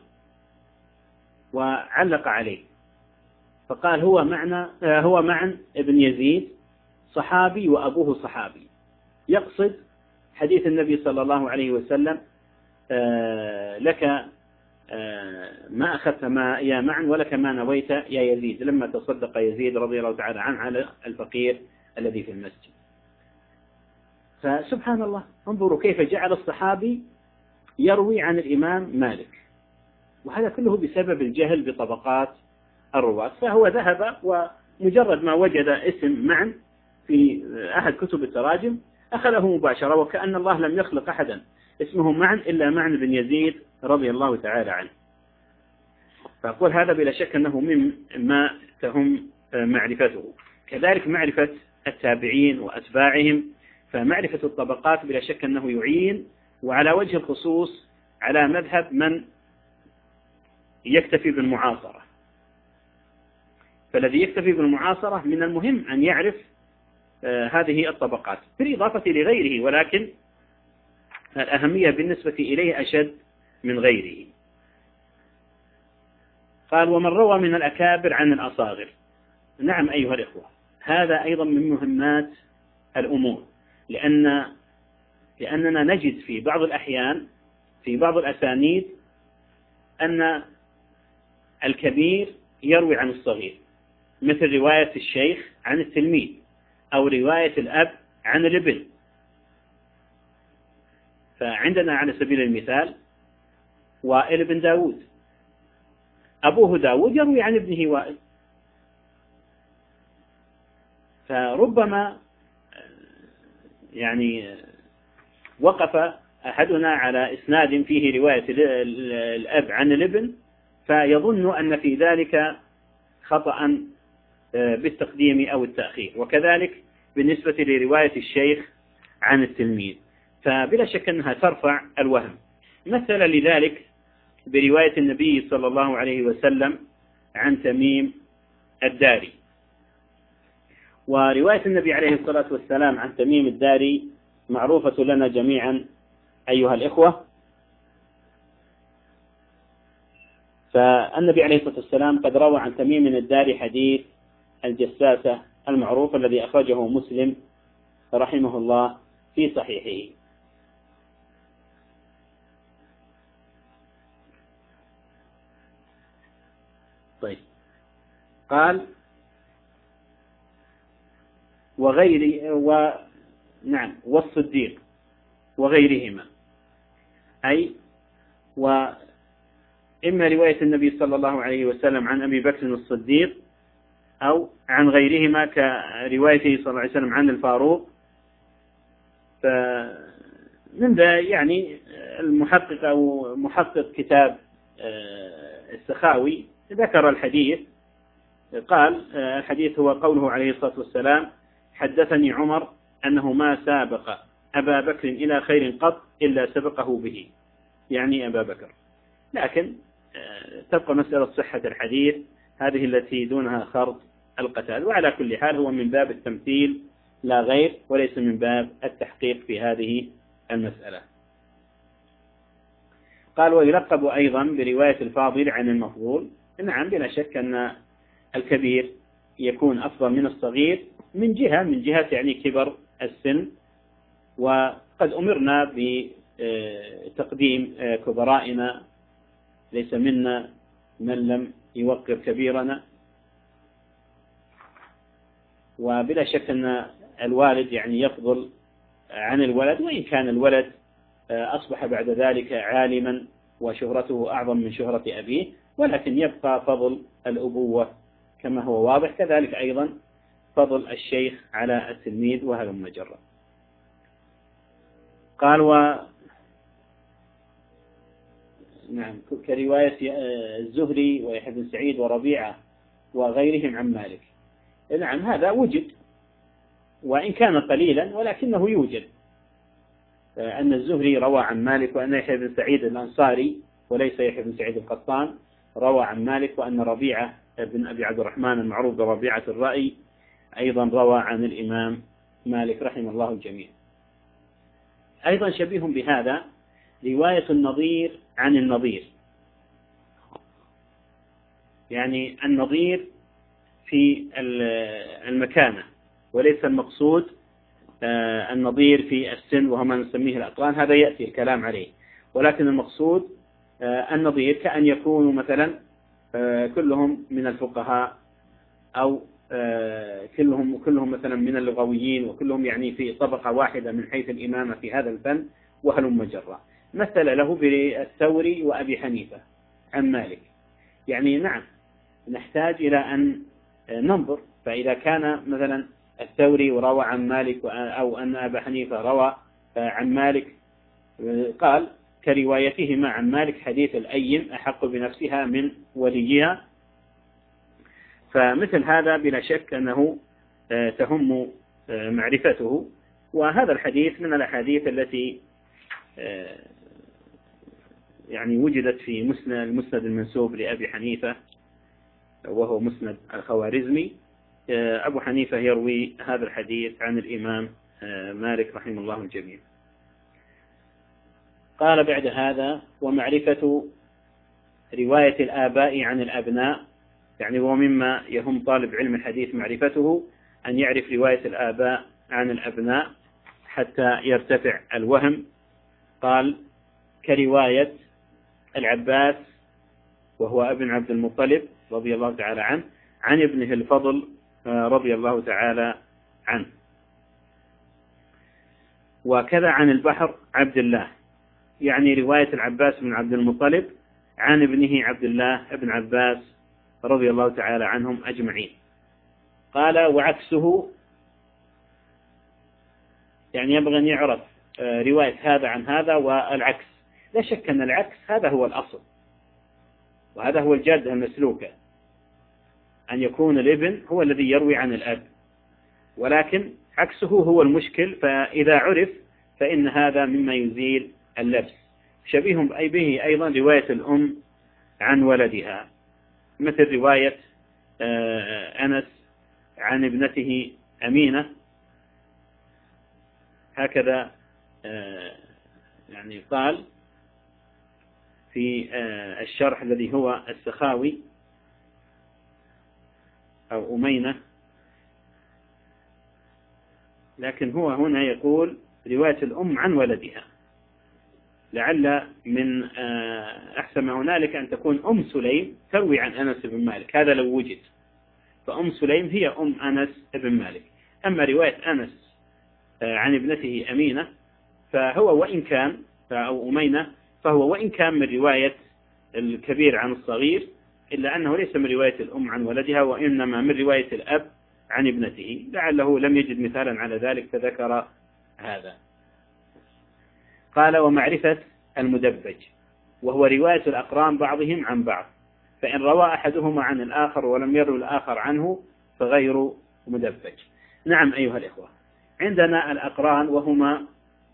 وعلق عليه فقال هو معنى هو معن ابن يزيد صحابي وأبوه صحابي، يقصد حديث النبي صلى الله عليه وسلم لك ما أخذت ما يا معن ولك ما نويت يا يزيد، لما تصدق يزيد رضي الله تعالى عنه على الفقير الذي في المسجد. فسبحان الله، انظروا كيف جعل الصحابي يروي عن الإمام مالك، وهذا كله بسبب الجهل بطبقات الرواة. فهو ذهب ومجرد ما وجد اسم معن في أحد كتب التراجم أخذه مباشرة، وكأن الله لم يخلق أحدا اسمه معن إلا معن بن يزيد رضي الله تعالى عنه. فأقول هذا بلا شك أنه مما تهم معرفته. كذلك معرفة التابعين وأتباعهم، فمعرفة الطبقات بلا شك أنه يعين، وعلى وجه الخصوص على مذهب من يكتفي بالمعاصرة. فالذي يكتفي بالمعاصرة من المهم أن يعرف آه هذه الطبقات بالإضافة لغيره، ولكن الأهمية بالنسبة إليه أشد من غيره. قال ومن روى من الأكابر عن الأصاغر. نعم أيها الإخوة، هذا أيضا من مهمات الأمور، لأن لأننا نجد في بعض الأحيان في بعض الأسانيد أن الكبير يروي عن الصغير، مثل رواية الشيخ عن التلميذ، أو رواية الأب عن الابن. فعندنا على سبيل المثال وائل بن داود، أبوه داود يروي عن ابنه وائل، فربما يعني وقف أحدنا على إسناد فيه رواية الأب عن الابن فيظن أن في ذلك خطأ بالتقديم أو التأخير، وكذلك بالنسبة لرواية الشيخ عن التلميذ، فبلا شك أنها ترفع الوهم. مثل لذلك برواية النبي صلى الله عليه وسلم عن تميم الداري. ورواية النبي عليه الصلاة والسلام عن تميم الداري معروفة لنا جميعا أيها الإخوة. فالنبي عليه الصلاة والسلام قد روى عن تميم الداري حديث الجساسة المعروف الذي أخرجه مسلم رحمه الله في صحيحه. طيب، قال وغير و نعم والصديق وغيرهما، أي وإما رواية النبي صلى الله عليه وسلم عن أبي بكر الصديق أو عن غيرهما كروايته صلى الله عليه وسلم عن الفاروق. فمن ذا يعني المحقق أو محقق كتاب السخاوي ذكر الحديث، قال الحديث هو قوله عليه الصلاة والسلام حدثني عمر أنه ما سابق أبا بكر إلى خير قط إلا سبقه به، يعني أبا بكر. لكن تبقى مسألة صحة الحديث هذه التي دونها خرط القتال، وعلى كل حال هو من باب التمثيل لا غير، وليس من باب التحقيق في هذه المسألة. قال ويلقب أيضا برواية الفاضل عن المفضول. نعم بلا شك أن الكبير يكون أفضل من الصغير من جهة من جهة يعني كبر السن، وقد أمرنا بتقديم كبرائنا، ليس منا من لم يوقر كبيرنا. وبلا شك أن الوالد يعني يفضل عن الولد، وإن كان الولد أصبح بعد ذلك عالما وشهرته أعظم من شهرة أبيه، ولكن يبقى فضل الأبوة كما هو واضح، كذلك أيضا فضل الشيخ على التلميذ وهلم جرا. قال و نعم كرواية الزهري ويحيى بن سعيد وربيعة وغيرهم عن مالك. نعم هذا وجد وإن كان قليلا ولكنه يوجد، أن الزهري روى عن مالك، وأن يحيى بن سعيد الأنصاري وليس يحيى بن سعيد القطان روى عن مالك، وأن ربيعة بن أبي عبد الرحمن المعروف بربيعة الرأي أيضا روى عن الإمام مالك رحمه الله الجميع. أيضا شبيه بهذا رواية النظير عن النظير، يعني النظير في المكانة، وليس المقصود النظير في السن وهو ما نسميه الأقران، هذا يأتي الكلام عليه، ولكن المقصود النظير كأن يكونوا مثلا كلهم من الفقهاء، أو كلهم كلهم مثلا من اللغويين، وكلهم يعني في طبقة واحدة من حيث الإمامة في هذا الفن وهلم جرا. مثل له بالثوري وأبي حنيفة عن مالك. يعني نعم نحتاج إلى أن ننظر، فإذا كان مثلا الثوري وروى عن مالك، أو أن أبا حنيفة روى عن مالك، قال كروايتهما عن مالك حديث الأيم أحق بنفسها من وليها، فمثل هذا بلا شك أنه تهم معرفته. وهذا الحديث من الأحاديث التي يعني وجدت في مسند المسند المنسوب لأبي حنيفة، وهو مسند الخوارزمي. أبو حنيفة يروي هذا الحديث عن الإمام مالك رحمه الله الجميع. قال بعد هذا: ومعرفة رواية الآباء عن الأبناء، يعني ومما يهم طالب علم الحديث معرفته أن يعرف رواية الآباء عن الأبناء حتى يرتفع الوهم. قال: كرواية العباس وهو ابن عبد المطلب رضي الله تعالى عنه عن ابنه الفضل رضي الله تعالى عنه، وكذا عن البحر عبد الله، يعني رواية العباس بن عبد المطلب عن ابنه عبد الله بن عباس رضي الله تعالى عنهم أجمعين. قال: وعكسه، يعني يبغى أن يعرف رواية هذا عن هذا والعكس. لا شك أن العكس هذا هو الأصل، وهذا هو الجادة المسلوكة، أن يكون الابن هو الذي يروي عن الأب، ولكن عكسه هو المشكل. فإذا عرف فإن هذا مما يزيل اللبس. شبيه به أيضا رواية الأم عن ولدها، مثل رواية أنس عن ابنته أمينة، هكذا يعني قال في الشرح الذي هو السخاوي أو أمينة، لكن هو هنا يقول رواية الأم عن ولدها، لعل من أحسن ما هنالك أن تكون أم سليم تروي عن أنس بن مالك، هذا لو وجد، فأم سليم هي أم أنس بن مالك. أما رواية أنس عن ابنته أمينة فهو وإن كان أو أمينة فهو وإن كان من رواية الكبير عن الصغير، إلا أنه ليس من رواية الأم عن ولدها، وإنما من رواية الأب عن ابنته، لعله لم يجد مثالا على ذلك فذكر هذا. قال: ومعرفة المدبج، وهو رواية الأقران بعضهم عن بعض، فإن روى أحدهما عن الآخر ولم يروي الآخر عنه فغير مدبج. نعم أيها الإخوة، عندنا الأقران وهما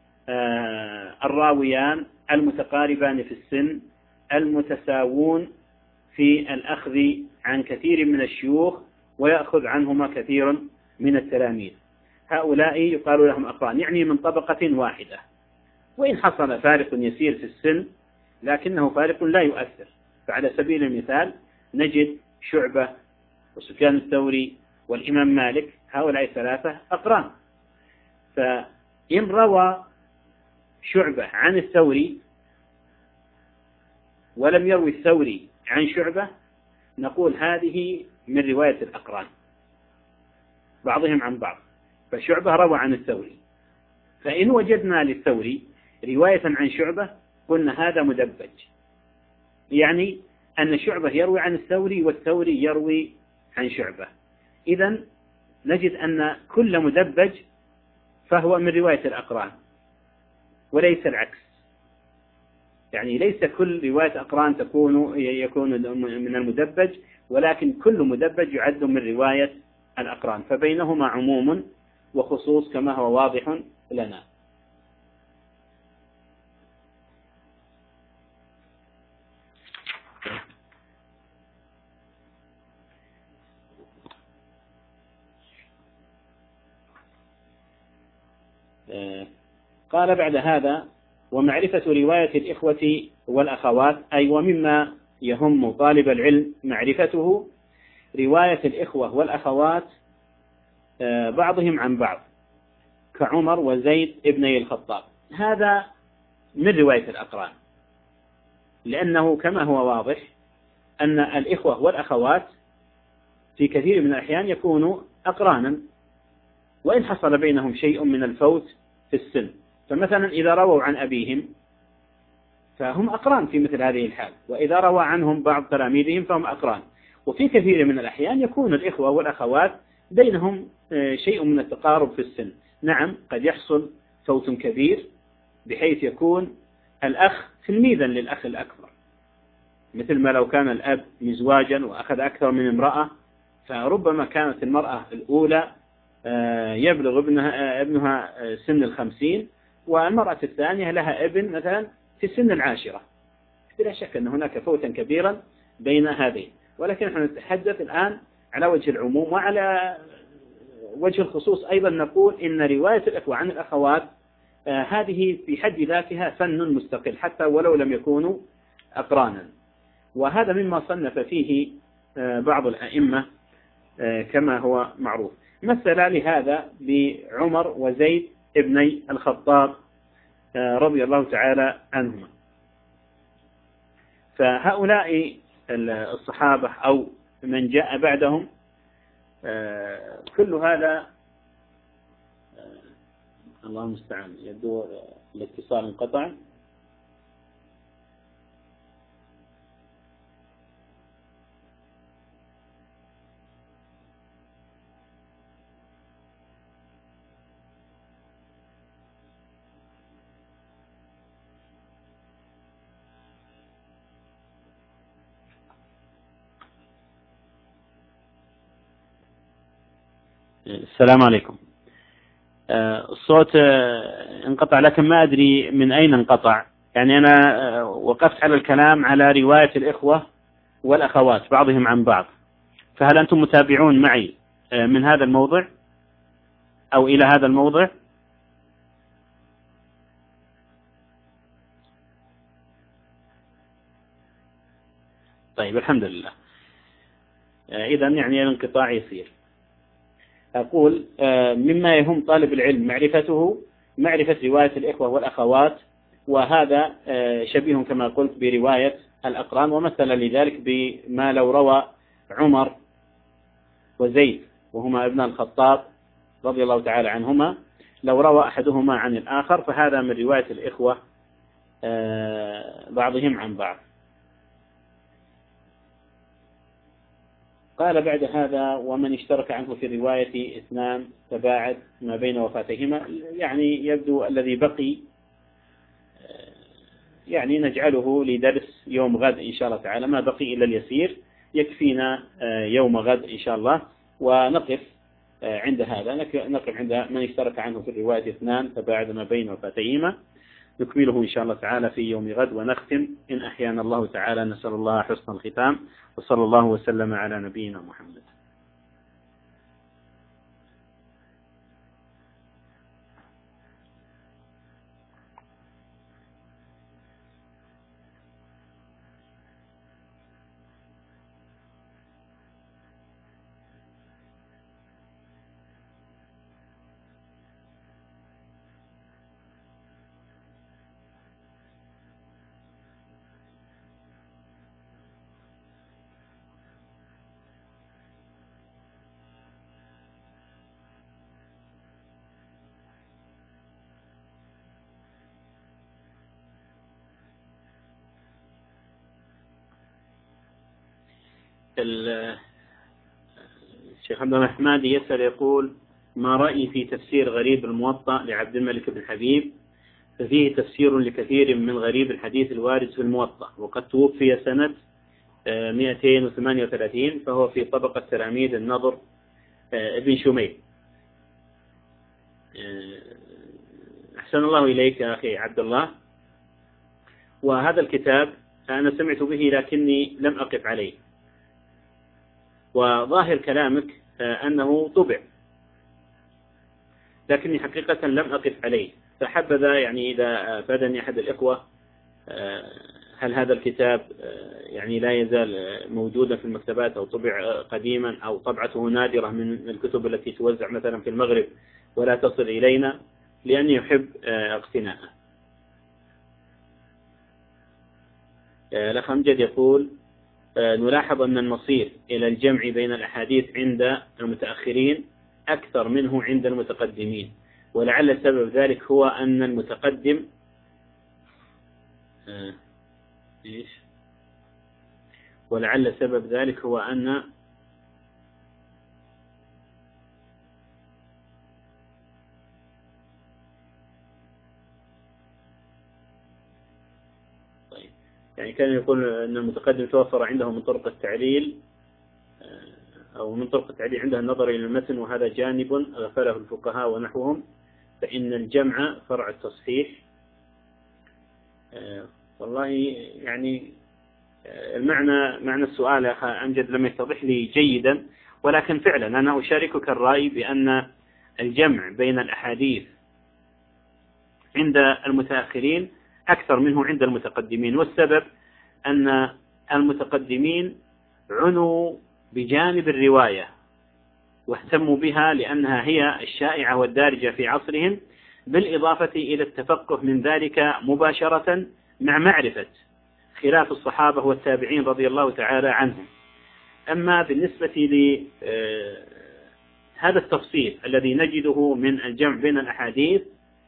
الراويان المتقاربان في السن المتساوون في الأخذ عن كثير من الشيوخ، ويأخذ عنهما كثير من التلاميذ. هؤلاء يقال لهم أقران، يعني من طبقة واحدة، وإن حصل فارق يسير في السن لكنه فارق لا يؤثر. فعلى سبيل المثال نجد شعبة وسفيان الثوري والإمام مالك، هؤلاء ثلاثة أقران، فإن روى شعبة عن الثوري ولم يروي الثوري عن شعبة نقول هذه من رواية الأقران بعضهم عن بعض، فشعبة روى عن الثوري، فإن وجدنا للثوري رواية عن شعبة قلنا هذا مدبج، يعني أن شعبة يروي عن الثوري والثوري يروي عن شعبة. إذن نجد أن كل مدبج فهو من رواية الأقران وليس العكس، يعني ليس كل رواية أقران تكون يكون من المدبج، ولكن كل مدبج يعد من رواية الأقران، فبينهما عموم وخصوص كما هو واضح لنا. قال بعد هذا: ومعرفة رواية الإخوة والأخوات، أي ومما يهم طالب العلم معرفته رواية الإخوة والأخوات بعضهم عن بعض كعمر وزيد ابني الخطاب. هذا من رواية الأقران، لأنه كما هو واضح أن الإخوة والأخوات في كثير من الأحيان يكونوا أقرانا، وإن حصل بينهم شيء من الفوت في السن، فمثلا إذا رووا عن أبيهم فهم أقران في مثل هذه الحال، وإذا روى عنهم بعض تلاميذهم فهم أقران. وفي كثير من الأحيان يكون الإخوة والأخوات بينهم شيء من التقارب في السن. نعم، قد يحصل فوت كبير بحيث يكون الأخ تلميذا للأخ الأكبر، مثل ما لو كان الأب مزواجا وأخذ أكثر من امرأة، فربما كانت المرأة الأولى يبلغ ابنها, ابنها سن الخمسين، والمرأة الثانية لها ابن مثلا في سن العاشرة. بلا شك أن هناك فوتا كبيرا بين هذين، ولكن نحن نتحدث الآن على وجه العموم. وعلى وجه الخصوص أيضا نقول إن رواية الإخوة عن الأخوات آه هذه في حد ذاتها فن مستقل حتى ولو لم يكونوا أقرانا، وهذا مما صنف فيه آه بعض الأئمة آه كما هو معروف. مثل لهذا بعمر وزيد ابني الخطاب آه رضي الله تعالى عنهما. فهؤلاء الصحابة أو من جاء بعدهم آه كل هذا آه الله المستعان، يبدو الاتصال انقطع. السلام عليكم. الصوت انقطع، لكن ما أدري من أين انقطع. يعني أنا وقفت على الكلام على رواية الإخوة والأخوات بعضهم عن بعض، فهل أنتم متابعون معي من هذا الموضع أو إلى هذا الموضع؟ طيب الحمد لله. إذن يعني الانقطاع يصير. أقول مما يهم طالب العلم معرفته معرفة رواية الإخوة والأخوات، وهذا شبيه كما قلت برواية الأقران، ومثل لذلك بما لو روى عمر وزيد وهما ابن الخطاب رضي الله تعالى عنهما، لو روى أحدهما عن الآخر فهذا من رواية الإخوة بعضهم عن بعض. قال بعد هذا: ومن اشترك عنه في الرواية اثنان تباعد ما بين وفاتهما. يعني يبدو الذي بقي يعني نجعله لدرس يوم غد إن شاء الله تعالى، ما بقي إلا اليسير يكفينا يوم غد إن شاء الله، ونقف عند هذا، نقف عند من اشترك عنه في الرواية اثنان تباعد ما بين وفاتهما، نكمله إن شاء الله تعالى في يوم غد، ونختم إن أحيانا الله تعالى. نسأل الله حسن الختام، وصلى الله وسلم على نبينا محمد. الشيخ عبد الرحمن يسأل يقول: ما رأيي في تفسير غريب الموطأ لعبد الملك بن حبيب؟ ففيه تفسير لكثير من غريب الحديث الوارد في الموطأ، وقد توفي سنة مئتين وثمانية وثلاثين، فهو في طبقة تلاميذ النضر ابن شميل. أحسن الله إليك يا أخي عبد الله. وهذا الكتاب أنا سمعت به لكني لم أقف عليه، وظاهر كلامك أنه طبع، لكني حقيقة لم أقف عليه، فحبذا يعني إذا أفادني أحد الإخوة هل هذا الكتاب يعني لا يزال موجودا في المكتبات أو طبع قديما أو طبعته نادرة من الكتب التي توزع مثلا في المغرب ولا تصل إلينا، لأني يحب اقتناءه. الأخ أمجد يقول نلاحظ أن المصير إلى الجمع بين الأحاديث عند المتأخرين أكثر منه عند المتقدمين، ولعل سبب ذلك هو أن المتقدم إيش ولعل سبب ذلك هو أن طيب يعني كان يقول أن المتقدم توفر عنده من طرق التعليل أو من طرق التعليل عنده النظر إلى المتن، وهذا جانب غفله الفقهاء ونحوهم، فإن الجمع فرع التصحيح. والله يعني المعنى معنى السؤال يا أخي أمجد لم يتضح لي جيدا، ولكن فعلا أنا أشاركك الرأي بأن الجمع بين الأحاديث عند المتأخرين أكثر منه عند المتقدمين، والسبب أن المتقدمين عنوا بجانب الرواية واهتموا بها لأنها هي الشائعة والدارجة في عصرهم، بالإضافة إلى التفقه من ذلك مباشرة مع معرفة خلاف الصحابة والتابعين رضي الله تعالى عنهم. أما بالنسبة لهذا التفصيل الذي نجده من الجمع بين الأحاديث،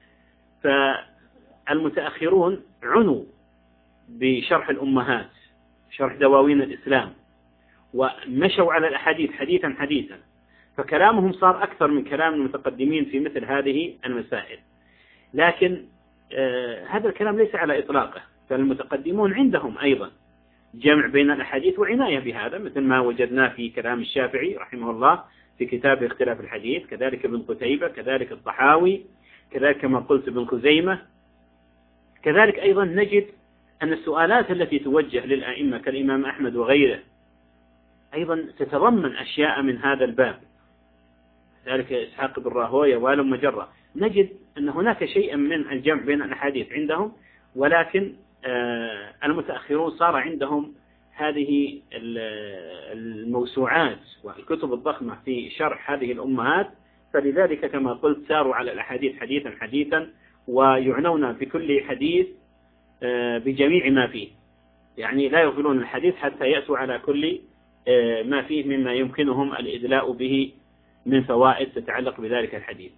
فالمتأخرون عنوا بشرح الأمهات، شرح دواوين الإسلام، ومشوا على الأحاديث حديثا حديثا، فكلامهم صار أكثر من كلام المتقدمين في مثل هذه المسائل. لكن آه هذا الكلام ليس على إطلاقه، فالمتقدمون عندهم أيضا جمع بين الأحاديث وعناية بهذا، مثل ما وجدناه في كلام الشافعي رحمه الله في كتاب اختلاف الحديث، كذلك ابن قتيبة، كذلك الطحاوي، كذلك كما قلت ابن خزيمة. كذلك أيضا نجد أن السؤالات التي توجه للأئمة كالإمام أحمد وغيره أيضا تتضمن أشياء من هذا الباب، ذلك إسحاق بن راهويه والم مجرة. نجد أن هناك شيئا من الجمع بين الأحاديث عندهم، ولكن المتأخرون صار عندهم هذه الموسوعات والكتب الضخمة في شرح هذه الأمهات، فلذلك كما قلت ساروا على الأحاديث حديثا حديثا، ويعنون بكل حديث بجميع ما فيه، يعني لا يغفلون الحديث حتى يأتوا على كل ما فيه مما يمكنهم الإدلاء به من فوائد تتعلق بذلك الحديث.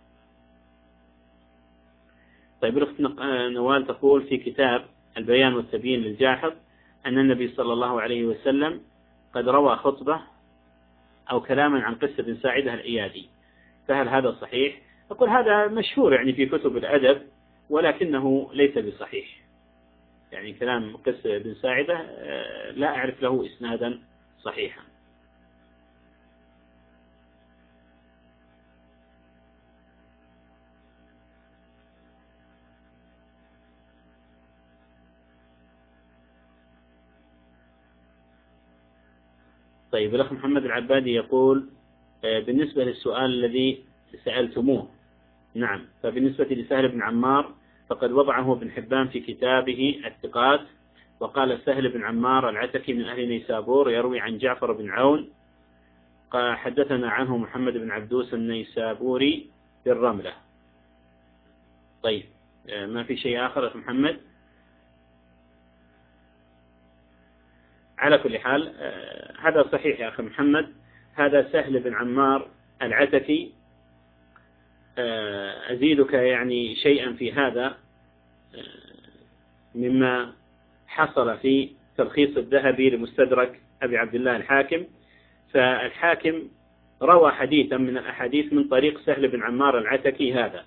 طيب الأخت نوال تقول في كتاب البيان والتبيين للجاحظ أن النبي صلى الله عليه وسلم قد روى خطبة أو كلاما عن قس بن ساعدة الإيادي، فهل هذا صحيح؟ أقول هذا مشهور يعني في كتب الأدب، ولكنه ليس بصحيح. يعني كلام قس بن ساعدة لا أعرف له إسنادا صحيحا. طيب الأخ محمد العبادي يقول بالنسبة للسؤال الذي سألتموه، نعم، فبالنسبة لسهل بن عمار فقد وضعه ابن حبان في كتابه الثقات، وقال سهل بن عمار العتكي من أهل نيسابور يروي عن جعفر بن عون قال حدثنا عنه محمد بن عبدوس النيسابوري بالرملة. طيب ما في شيء آخر يا محمد؟ على كل حال هذا صحيح يا أخي محمد، هذا سهل بن عمار العتكي. أزيدك يعني شيئا في هذا مما حصل في تلخيص الذهبي لمستدرك أبي عبد الله الحاكم، فالحاكم روى حديثا من الأحاديث من طريق سهل بن عمار العتكي هذا،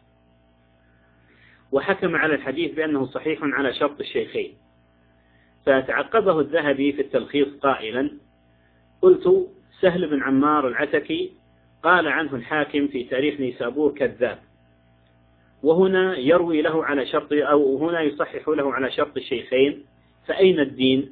وحكم على الحديث بأنه صحيح على شرط الشيخين، فتعقبه الذهبي في التلخيص قائلا قلت سهل بن عمار العتكي قال عنه الحاكم في تاريخ نيسابور كذاب، وهنا يروي له على شرط أو هنا يصحح له على شرط الشيخين، فأين الدين؟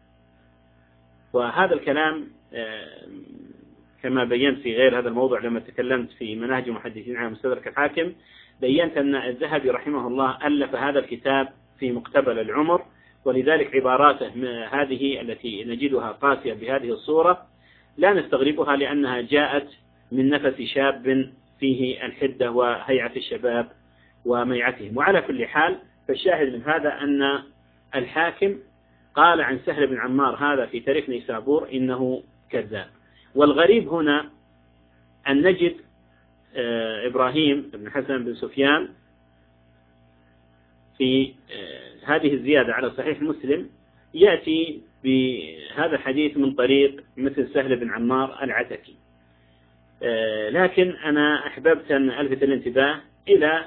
وهذا الكلام كما بينت في غير هذا الموضوع لما تكلمت في مناهج المحدثين على مستدرك الحاكم، بينت أن الذهبي رحمه الله ألف هذا الكتاب في مقتبل العمر، ولذلك عباراته هذه التي نجدها قاسية بهذه الصورة لا نستغربها، لأنها جاءت من نفس شاب فيه الحدة وهيعة الشباب وميعتهم. وعلى كل حال فالشاهد من هذا أن الحاكم قال عن سهل بن عمار هذا في تاريخ نيسابور إنه كذاب. والغريب هنا أن نجد إبراهيم بن حسن بن سفيان في هذه الزيادة على صحيح مسلم يأتي بهذا الحديث من طريق مثل سهل بن عمار العتكي. لكن أنا أحببت أن ألفت الانتباه إلى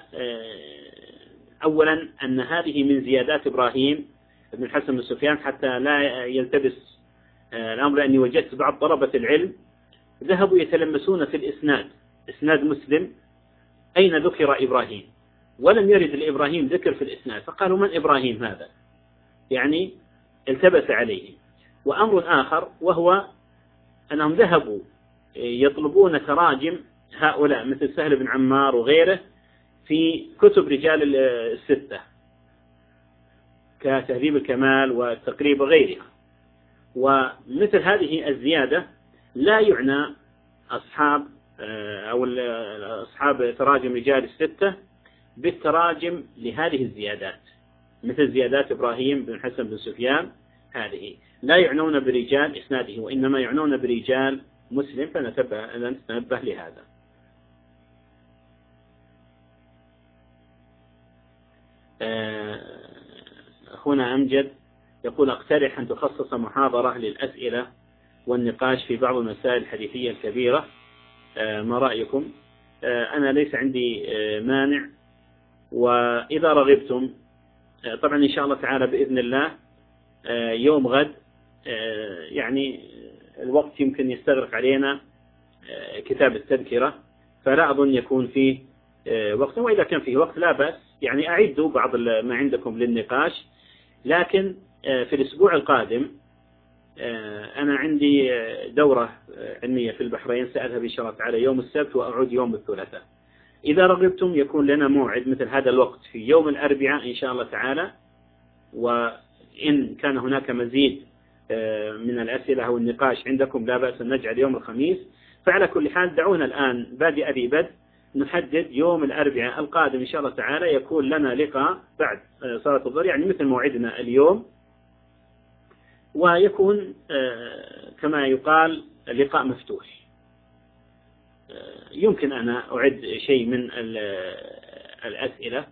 أولا أن هذه من زيادات إبراهيم بن حسن بن سفيان حتى لا يلتبس الأمر، لأني وجدت بعض طلبة العلم ذهبوا يتلمسون في الإسناد، إسناد مسلم أين ذكر إبراهيم، ولم يرد الإبراهيم ذكر في الإسناد، فقالوا من إبراهيم هذا، يعني التبس عليه. وأمر آخر وهو أنهم ذهبوا يطلبون تراجم هؤلاء مثل سهل بن عمار وغيره في كتب رجال الستة كتهذيب الكمال والتقريب وغيرها. ومثل هذه الزيادة لا يعنى أصحاب أو أصحاب تراجم رجال الستة بالتراجم لهذه الزيادات، مثل زيادات إبراهيم بن حسن بن سفيان هذه لا يعنون برجال إسناده، وإنما يعنون برجال مسلم، فنتنبه لهذا. أخونا أمجد يقول أقترح أن تخصص محاضرة للأسئلة والنقاش في بعض المسائل الحديثية الكبيرة، ما رأيكم؟ أنا ليس عندي مانع، وإذا رغبتم طبعا إن شاء الله تعالى بإذن الله يوم غد يعني الوقت يمكن يستغرق علينا كتاب التذكرة، فلا أظن يكون فيه وقت، وإذا كان فيه وقت لا بأس، يعني أعدوا بعض ما عندكم للنقاش. لكن في الأسبوع القادم أنا عندي دورة علمية في البحرين سأذهب إن شاء الله تعالى يوم السبت وأعود يوم الثلاثاء. إذا رغبتم يكون لنا موعد مثل هذا الوقت في يوم الأربعاء إن شاء الله تعالى، وإن كان هناك مزيد من الأسئلة أو النقاش عندكم لا بأس أن نجعل يوم الخميس. فعلى كل حال دعونا الآن بادئ ذي بدء نحدد يوم الأربعاء القادم إن شاء الله تعالى يكون لنا لقاء بعد صلاة الظهر، يعني مثل موعدنا اليوم، ويكون كما يقال لقاء مفتوح. يمكن أنا أعد شيء من الأسئلة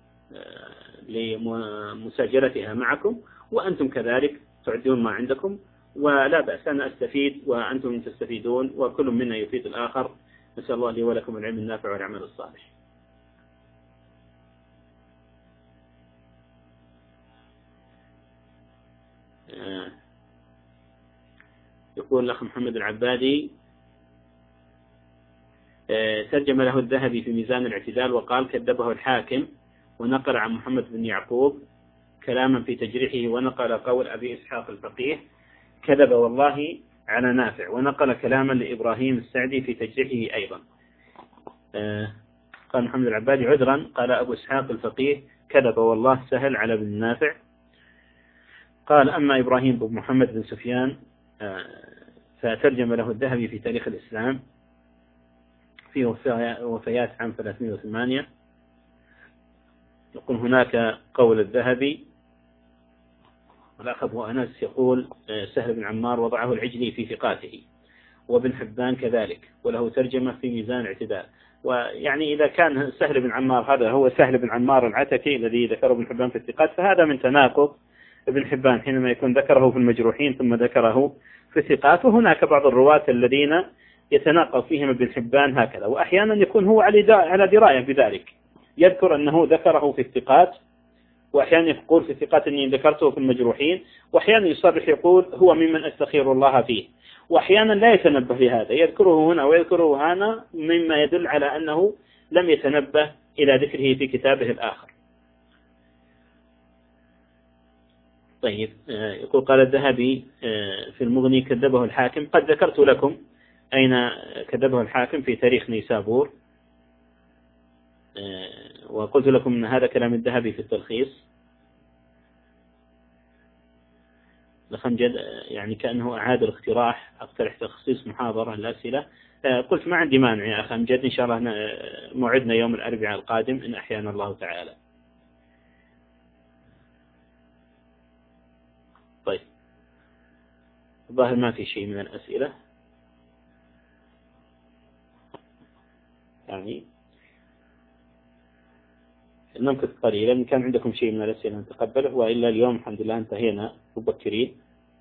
لمساجلتها معكم، وأنتم كذلك تعدون ما عندكم، ولا بأس، أنا أستفيد وأنتم تستفيدون، وكل منا يفيد الآخر. نسأل الله لي ولكم العلم النافع والعمل الصالح. يقول الأخ محمد العبادي ترجم له الذهبي في ميزان الاعتدال وقال كذبه الحاكم، ونقل عن محمد بن يعقوب كلاما في تجريحه، ونقل قول أبي إسحاق الفقيه كذب والله على نافع، ونقل كلاما لإبراهيم السعدي في تجريحه أيضا. قال محمد العبادي عذرا، قال أبو إسحاق الفقيه كذب والله سهل على ابن نافع. قال أما إبراهيم بن محمد بن سفيان فترجم له الذهبي في تاريخ الإسلام في وفيات عام ثلاثمائة وثمانية. يقول هناك قول الذهبي، والأخ أبو أنس يقول سهل بن عمار وضعه العجلي في ثقاته، وابن حبان كذلك، وله ترجمة في ميزان الاعتدال. ويعني إذا كان سهل بن عمار هذا هو سهل بن عمار العتكي الذي ذكره ابن حبان في الثقات، فهذا من تناقض ابن حبان حينما يكون ذكره في المجروحين ثم ذكره في الثقات. وهناك بعض الرواة الذين يتناقض فيهم ابن حبان هكذا، وأحيانا يكون هو على دراية بذلك، يذكر أنه ذكره في الثقات، وأحيانا يقول في الثقات أني ذكرته في المجروحين، وأحيانا يصرح يقول هو ممن أستخير الله فيه، وأحيانا لا يتنبه لهذا، يذكره هنا ويذكره هنا، مما يدل على أنه لم يتنبه إلى ذكره في كتابه الآخر. طيب، يقول قال الذهبي في المغني كذبه الحاكم. قد ذكرت لكم أين كذبه الحاكم في تاريخ نيسابور، وقلت لكم أن هذا كلام الذهبي في التلخيص. الأخ أمجد يعني كأنه أعاد الاقتراح، أقترح تخصيص محاضرة الأسئلة. قلت ما عندي مانع يا أخ أمجد، إن شاء الله موعدنا يوم الأربعاء القادم إن أحيانا الله تعالى. طيب الظاهر ما في شيء من الأسئلة يعني نمكث قليلا. إن كان عندكم شيء من الأسئلة نتقبله، وإلا اليوم الحمد لله انتهينا مبكرين.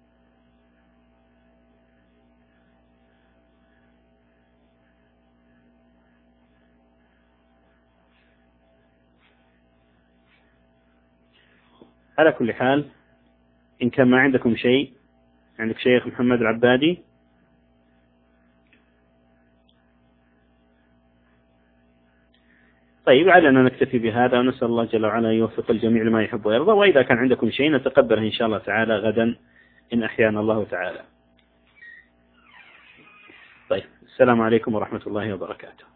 على كل حال إن كان ما عندكم شيء، عندك شيخ محمد العبادي؟ طيب علينا نكتفي بهذا، ونسأل الله جل وعلا يوفق الجميع لما يحب ويرضى. وإذا كان عندكم شيء نتقبله إن شاء الله تعالى غدا إن أحيانا الله تعالى. طيب السلام عليكم ورحمة الله وبركاته.